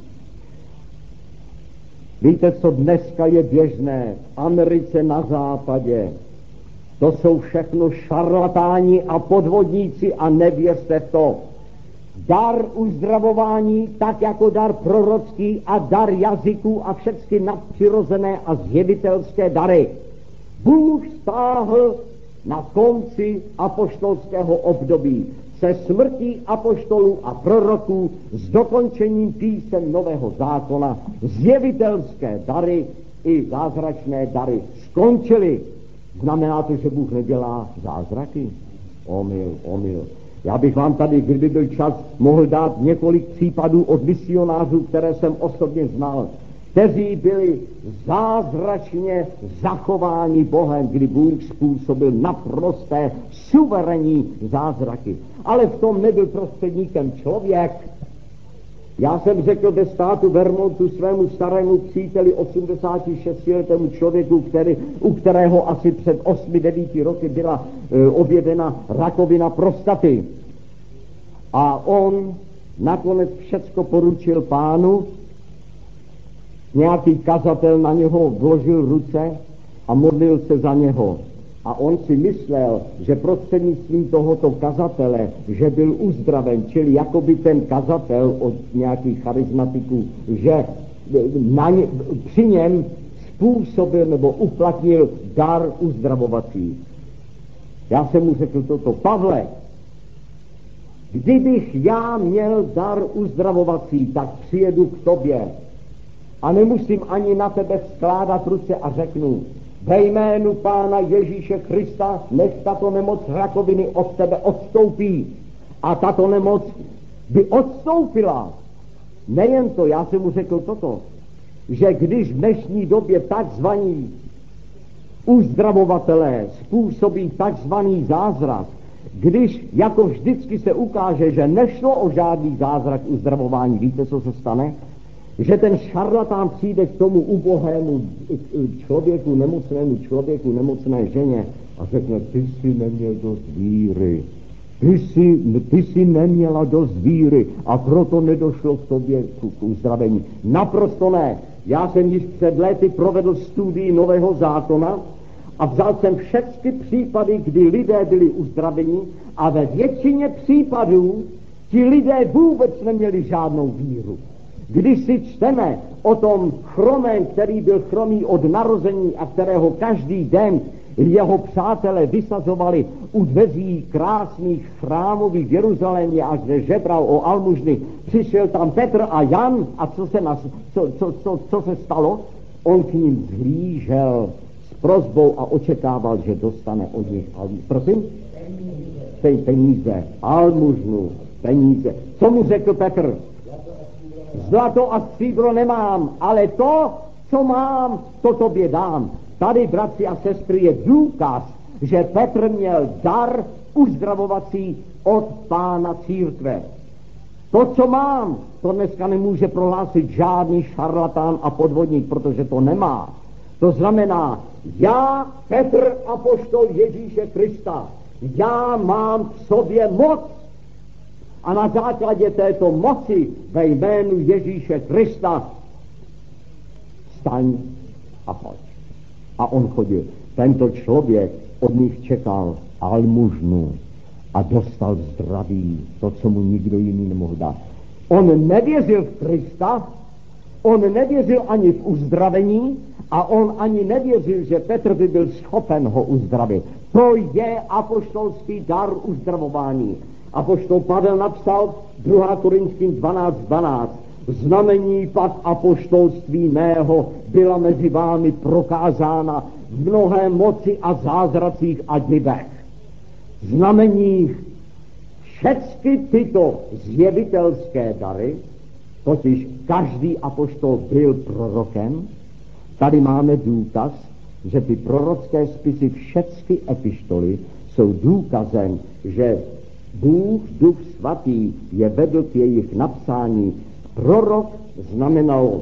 Víte, co dneska je běžné v Americe na západě? To jsou všechno šarlatáni a podvodníci a nevěřte v to. Dar uzdravování, tak jako dar prorocký a dar jazyků a všechny nadpřirozené a zjevitelské dary. Bůh stáhl na konci apoštolského období se smrtí apoštolů a proroků s dokončením písem Nového zákona zjevitelské dary i zázračné dary skončily. Znamená to, že Bůh nedělá zázraky? Omyl, omyl. Já bych vám tady, kdyby byl čas, mohl dát několik případů od misionářů, které jsem osobně znal, kteří byli zázračně zachováni Bohem, kdy Bůh způsobil naprosté suverénní zázraky. Ale v tom nebyl prostředníkem člověk. Já jsem řekl ve státu Vermontu svému starému příteli, osmdesátišestiletému člověku, který, u kterého asi před osmi devíti roky byla e, objevena rakovina prostaty. A on nakonec všecko poručil Pánu, nějaký kazatel na něho vložil ruce a modlil se za něho. A on si myslel, že prostřednictvím tohoto kazatele, že byl uzdraven, čili jakoby ten kazatel od nějakých charizmatiků, že na ně, při něm způsobil nebo uplatnil dar uzdravovací. Já jsem mu řekl toto: Pavle, kdybych já měl dar uzdravovací, tak přijedu k tobě a nemusím ani na tebe skládat ruce a řeknu: ve jménu Pána Ježíše Krista, nech tato nemoc rakoviny od tebe odstoupí. A tato nemoc by odstoupila. Nejen to, já jsem mu řekl toto, že když v dnešní době takzvaní uzdravovatelé způsobí takzvaný zázrak, když jako vždycky se ukáže, že nešlo o žádný zázrak uzdravování, víte, co se stane? Že ten šarlatán přijde k tomu ubohému člověku, nemocnému člověku, nemocné ženě a řekne: ty jsi neměl dost víry, ty jsi, ty jsi neměla dost víry a proto nedošlo k tobě k uzdravení. Naprosto ne. Já jsem již před lety provedl studii Nového zákona a vzal jsem všechny případy, kdy lidé byli uzdraveni, a ve většině případů ti lidé vůbec neměli žádnou víru. Když si čteme o tom chromém, který byl chromý od narození a kterého každý den jeho přátelé vysazovali u dveří krásných chrámových v Jeruzalémě, až kde žebral o almužny, přišel tam Petr a Jan a co se, nas, co, co, co, co se stalo? On k ním zhlížel s prosbou a očekával, že dostane od nich almužnu. Prosím? Peníze. Peníze, almužnu, peníze. Co mu řekl Petr? Zlato a stříbro nemám, ale to, co mám, to tobě dám. Tady, bratři a sestry, je důkaz, že Petr měl dar uzdravovací od Pána církve. To, co mám, to dneska nemůže prohlásit žádný šarlatán a podvodník, protože to nemá. To znamená, já, Petr, apoštol Ježíše Krista, já mám v sobě moc. A na základě této moci ve jménu Ježíše Krista vstaň a pojď. A on chodil. Tento člověk od nich čekal almužnu a dostal zdraví, to, co mu nikdo jiný nemohl dát. On nevěřil v Krista, on nevěřil ani v uzdravení a on ani nevěřil, že Petr by byl schopen ho uzdravit. To je apoštolský dar uzdravování. Apoštol Pavel napsal druhá Korinským dvanáct dvanáct. Znamení pak apoštolství mého byla mezi vámi prokázána v mnohé moci a zázracích a divech. Znameních všechny tyto zjevitelské dary, totiž každý apoštol byl prorokem. Tady máme důkaz, že ty prorocké spisy, všechny epištoly, jsou důkazem, že Bůh, Duch Svatý, je vedl k jejich napsání. Prorok znamenal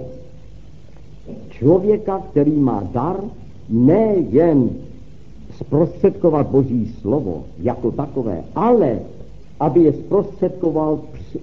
člověka, který má dar nejen zprostředkovat Boží slovo jako takové, ale aby je zprostředkoval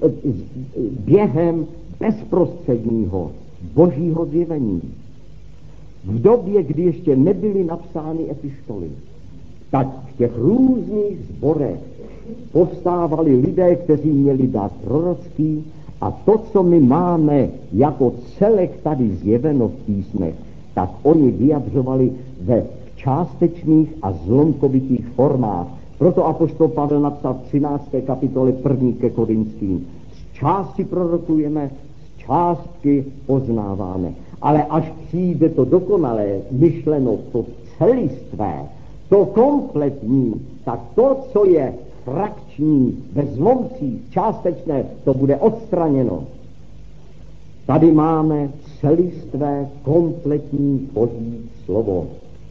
během bezprostředního Božího zjevení. V době, kdy ještě nebyly napsány epištoly, tak v těch různých sborech povstávali lidé, kteří měli dar prorocký, a to, co my máme jako celek tady zjeveno v písmech, tak oni vyjadřovali ve částečných a zlomkovitých formách. Proto apoštol Pavel napsal v třinácté kapitole první ke Korinským. Z části prorokujeme, z částky poznáváme. Ale až přijde to dokonalé, myšleno, to celistvé, to kompletní, tak to, co je frakční, ve zlomcích, částečné, to bude odstraněno. Tady máme celistvé, kompletní Boží slovo.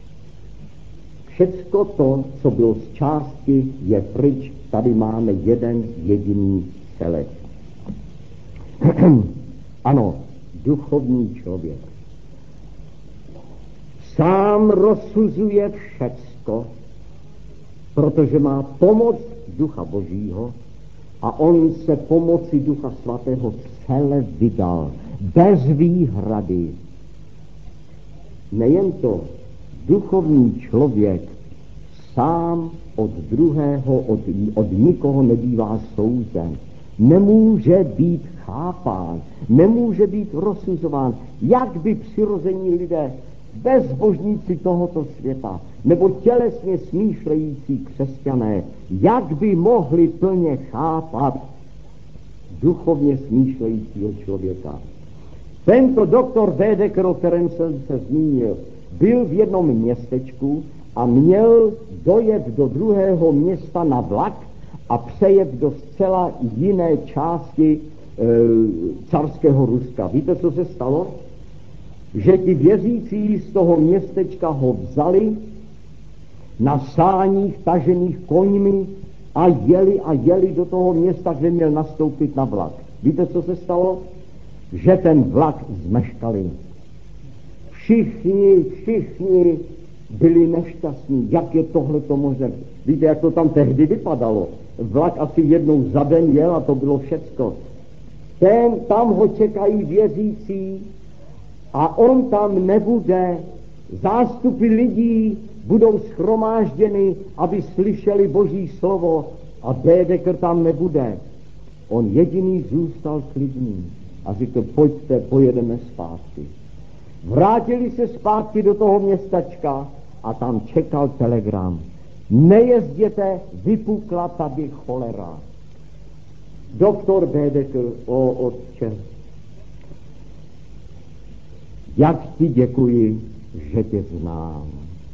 Všecko to, co bylo z části, je pryč. Tady máme jeden jediný celek. Ano, duchovní člověk sám rozsuzuje všecko, protože má pomoc Ducha Božího a on se pomocí Ducha Svatého celé vydal, bez výhrady. Nejen to, duchovní člověk sám od druhého, od, od nikoho nebývá souzen, nemůže být chápán, nemůže být rozsuzován, jak by přirození lidé, bezbožníci tohoto světa, nebo tělesně smýšlející křesťané, jak by mohli plně chápat duchovně smýšlejícího člověka. Tento doktor Baedeker, o kterém jsem se zmínil, byl v jednom městečku a měl dojet do druhého města na vlak a přejet do zcela jiné části e, carského Ruska. Víte, co se stalo? Že ti věřící z toho městečka ho vzali na sáních tažených koňmi a jeli a jeli do toho města, kde měl nastoupit na vlak. Víte, co se stalo? Že ten vlak zmeškali. Všichni, všichni byli nešťastní. Jak je tohleto možné? Víte, jak to tam tehdy vypadalo? Vlak asi jednou za den jel a to bylo všecko. Ten, tam ho čekají věřící a on tam nebude. Zástupy lidí budou shromážděny, aby slyšeli Boží slovo a Baedeker tam nebude. On jediný zůstal klidný a řekl, pojďte, pojedeme zpátky. Vrátili se zpátky do toho městačka a tam čekal telegram. Nejezděte, vypukla tady cholera. Doktor Baedeker, o otče, jak ti děkuji, že tě znám.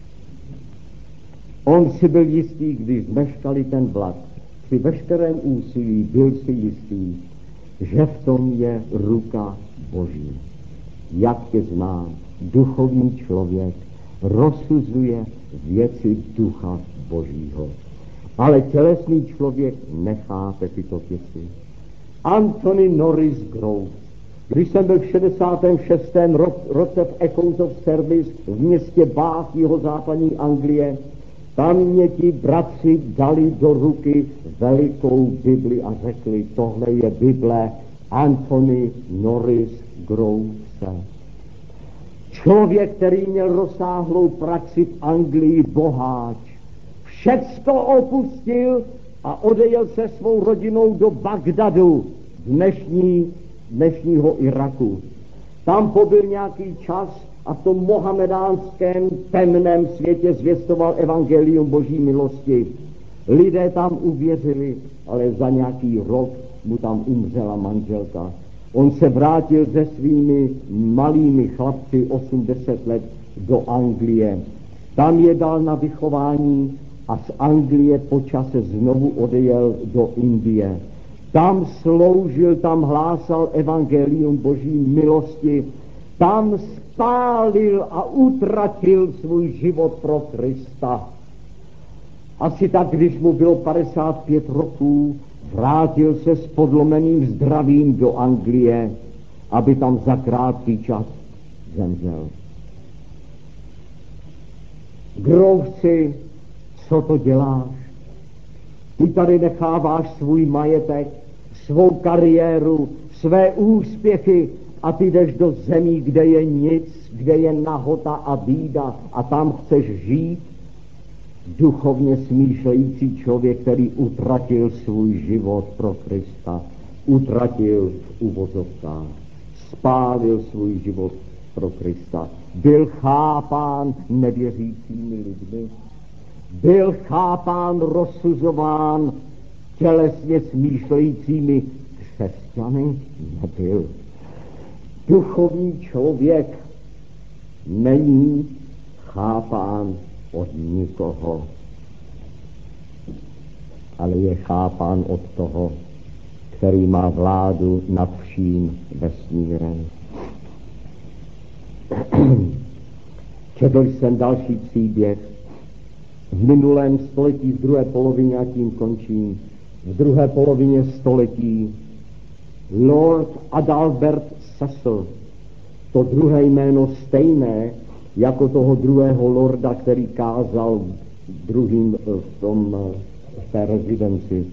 On si byl jistý, když zmeškali ten vlak. Při veškerém úsilí byl si jistý, že v tom je ruka Boží. Jak tě znám, duchovní člověk rozsuzuje věci Ducha Božího. Ale tělesný člověk nechápe tyto věci. Anthony Norris Groves. Když jsem byl v šedesátém šestém roce v Echoes of Service v městě Bath, jihozápadní Anglie, tam mě ti bratři dali do ruky velikou Bibli a řekli, tohle je Bible Anthony Norris Grovese. Člověk, který měl rozsáhlou praxi v Anglii, boháč, všecko opustil a odejel se svou rodinou do Bagdadu, dnešní, dnešního Iraku. Tam pobyl nějaký čas a v tom mohamedánském temném světě zvěstoval evangelium Boží milosti. Lidé tam uvěřili, ale za nějaký rok mu tam umřela manželka. On se vrátil se svými malými chlapci osm deset let do Anglie. Tam je dal na vychování a z Anglie po čase znovu odejel do Indie. Tam sloužil, tam hlásal evangelium Boží milosti, tam spálil a utratil svůj život pro Krista. Asi tak, když mu bylo padesát pět roků, vrátil se s podlomeným zdravím do Anglie, aby tam za krátký čas zemřel. Grovesi, co to děláš? Ty tady necháváš svůj majetek, svou kariéru, své úspěchy a ty jdeš do zemí, kde je nic, kde je nahota a bída a tam chceš žít. Duchovně smýšlející člověk, který utratil svůj život pro Krista, utratil v uvozovkách, spálil svůj život pro Krista, byl chápán nevěřícími lidmi, byl chápán, rozsuzován tělesně smýšlejícími křesťany, nebyl. Duchovní člověk není chápán od nikoho, ale je chápán od toho, který má vládu nad vším vesmírem. Četl jsem další příběh. V minulém století, v druhé polovině, a tím končím, v druhé polovině století Lord Adalbert Cecil, to druhé jméno stejné jako toho druhého lorda, který kázal druhým v, tom, v té rezidenci.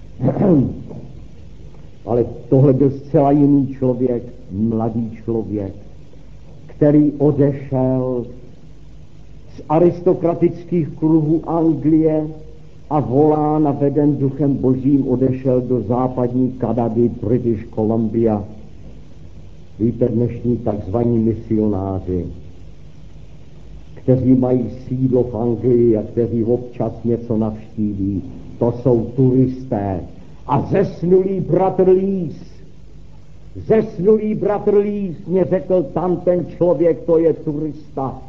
Ale tohle byl zcela jiný člověk, mladý člověk, který odešel z aristokratických kruhů Anglie a volán a veden duchem božím odešel do západní Kanady, British Columbia. Víte, dnešní takzvaní misionáři, kteří mají sídlo v Anglii a kteří občas něco navštíví, to jsou turisté. A zesnulý bratr Lees, zesnulý bratr Lees mě řekl, tam ten člověk, to je turista.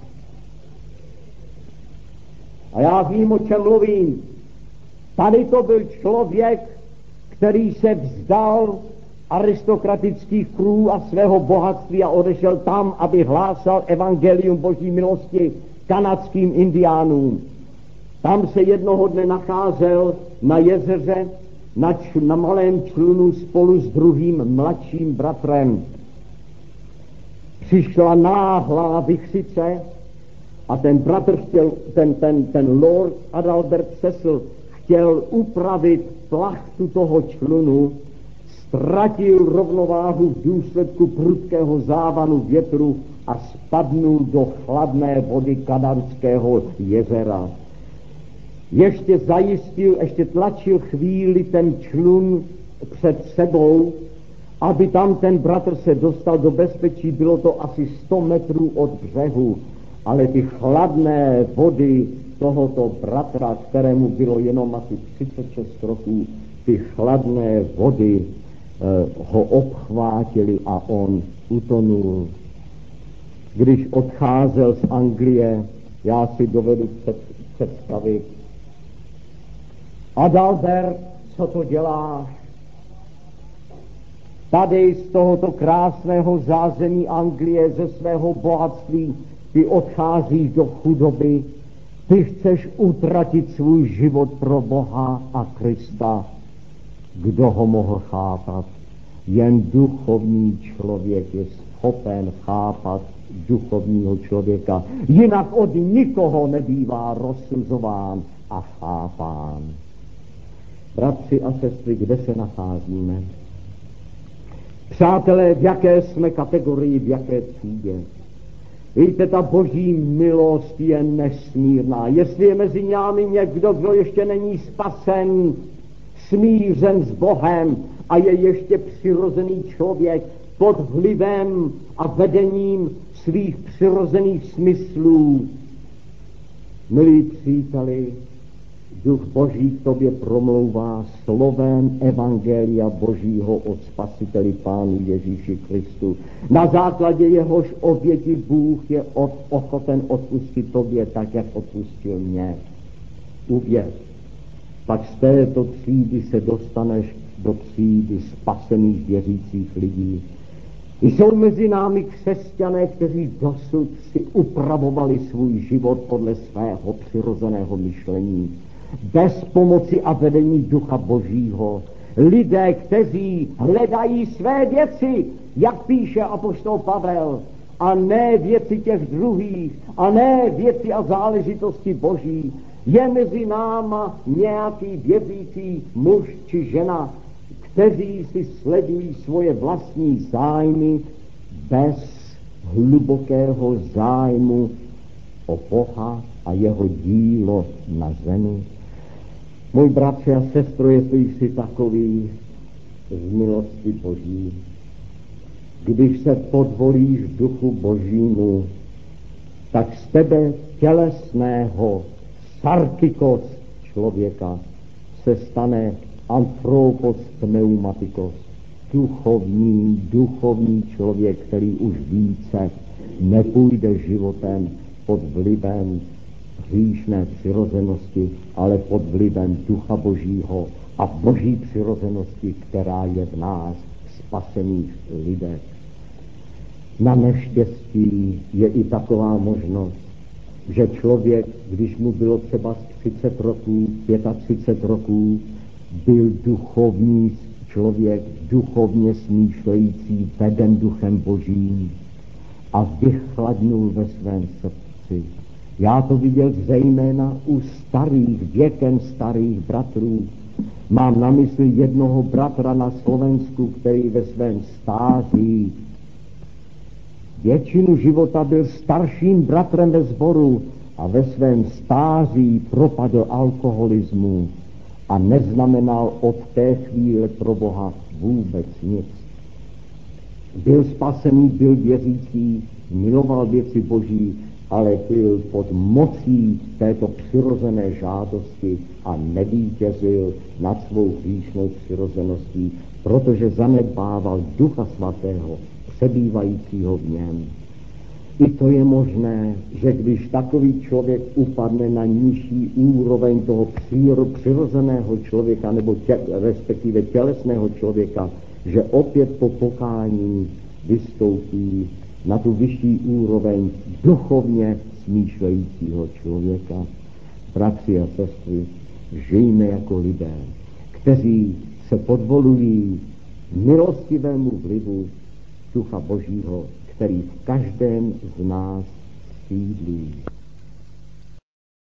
A já vím, o čem mluvím. Tady to byl člověk, který se vzdal aristokratických krů a svého bohatství a odešel tam, aby hlásal evangelium boží milosti kanadským indiánům. Tam se jednoho dne nacházel na jezeře, na, č- na malém člunu spolu s druhým mladším bratrem. Přišla náhlá vichřice a ten bratr chtěl, ten, ten, ten Lord Adalbert Cecil chtěl upravit plachtu toho člunu, ztratil rovnováhu v důsledku prudkého závanu větru a spadnul do chladné vody Kanadského jezera. Ještě zajistil, ještě tlačil chvíli ten člun před sebou, aby tam ten bratr se dostal do bezpečí. Bylo to asi sto metrů od břehu, ale ty chladné vody tohoto bratra, kterému bylo jenom asi třicet šest roků, ty chladné vody eh, ho obchvátily a on utonul. Když odcházel z Anglie, já si dovedu představit, Adalbert, co to děláš? Tady z tohoto krásného zázemí Anglie, ze svého bohatství, ty odcházíš do chudoby, ty chceš utratit svůj život pro Boha a Krista. Kdo ho mohl chápat? Jen duchovní člověk je schopen chápat duchovního člověka. Jinak od nikoho nebývá rozsuzován a chápán. Bratři a sestry, kde se nacházíme? Přátelé, v jaké jsme kategorii, v jaké třídě? Víte, ta boží milost je nesmírná. Jestli je mezi námi někdo, kdo ještě není spasen, smířen s Bohem a je ještě přirozený člověk pod vlivem a vedením svých přirozených smyslů, milí příteli, Duch Boží k tobě promlouvá slovem evangelia Božího o Spasiteli Pánu Ježíši Kristu. Na základě jehož oběti Bůh je od, ochoten odpustit tobě tak, jak odpustil mě. Uvěř, pak z této třídy se dostaneš do třídy spasených věřících lidí. Jsou mezi námi křesťané, kteří dosud si upravovali svůj život podle svého přirozeného myšlení, bez pomoci a vedení Ducha Božího. Lidé, kteří hledají své věci, jak píše apoštol Pavel, a ne věci těch druhých, a ne věci a záležitosti Boží. Je mezi náma nějaký věřící muž či žena, kteří si sledují svoje vlastní zájmy bez hlubokého zájmu o Boha a jeho dílo na zemi. Můj bratře a sestro, jestli jsi takový z milosti Boží, když se podvolíš Duchu Božímu, tak z tebe tělesného sarkikos člověka se stane antropos pneumatikos, duchovní, duchovní člověk, který už více nepůjde životem pod vlivem hříšné přirozenosti, ale pod vlivem Ducha Božího a Boží přirozenosti, která je v nás, spasených lidech. Na neštěstí je i taková možnost, že člověk, když mu bylo třeba třicet roků, třicet pět roků, byl duchovní člověk duchovně smýšlející, veden duchem Božím a vychladnul ve svém srdci. Já to viděl zejména u starých, věkem starých bratrů. Mám na mysli jednoho bratra na Slovensku, který ve svém stáří většinu života byl starším bratrem ve sboru a ve svém stáří propadl alkoholismu a neznamenal od té chvíle pro Boha vůbec nic. Byl spasený, byl věřící, miloval věci Boží, ale byl pod mocí této přirozené žádosti a nevítězil nad svou hříšnou přirozeností, protože zanedbával Ducha Svatého, přebývajícího v něm. I to je možné, že když takový člověk upadne na nižší úroveň toho přirozeného člověka, nebo tě, respektive tělesného člověka, že opět po pokání vystoupí na tu vyšší úroveň duchovně smýšlejícího člověka. Bratři a sestry, žijme jako lidé, kteří se podvolují milostivému vlivu Ducha Božího, který v každém z nás sídlí.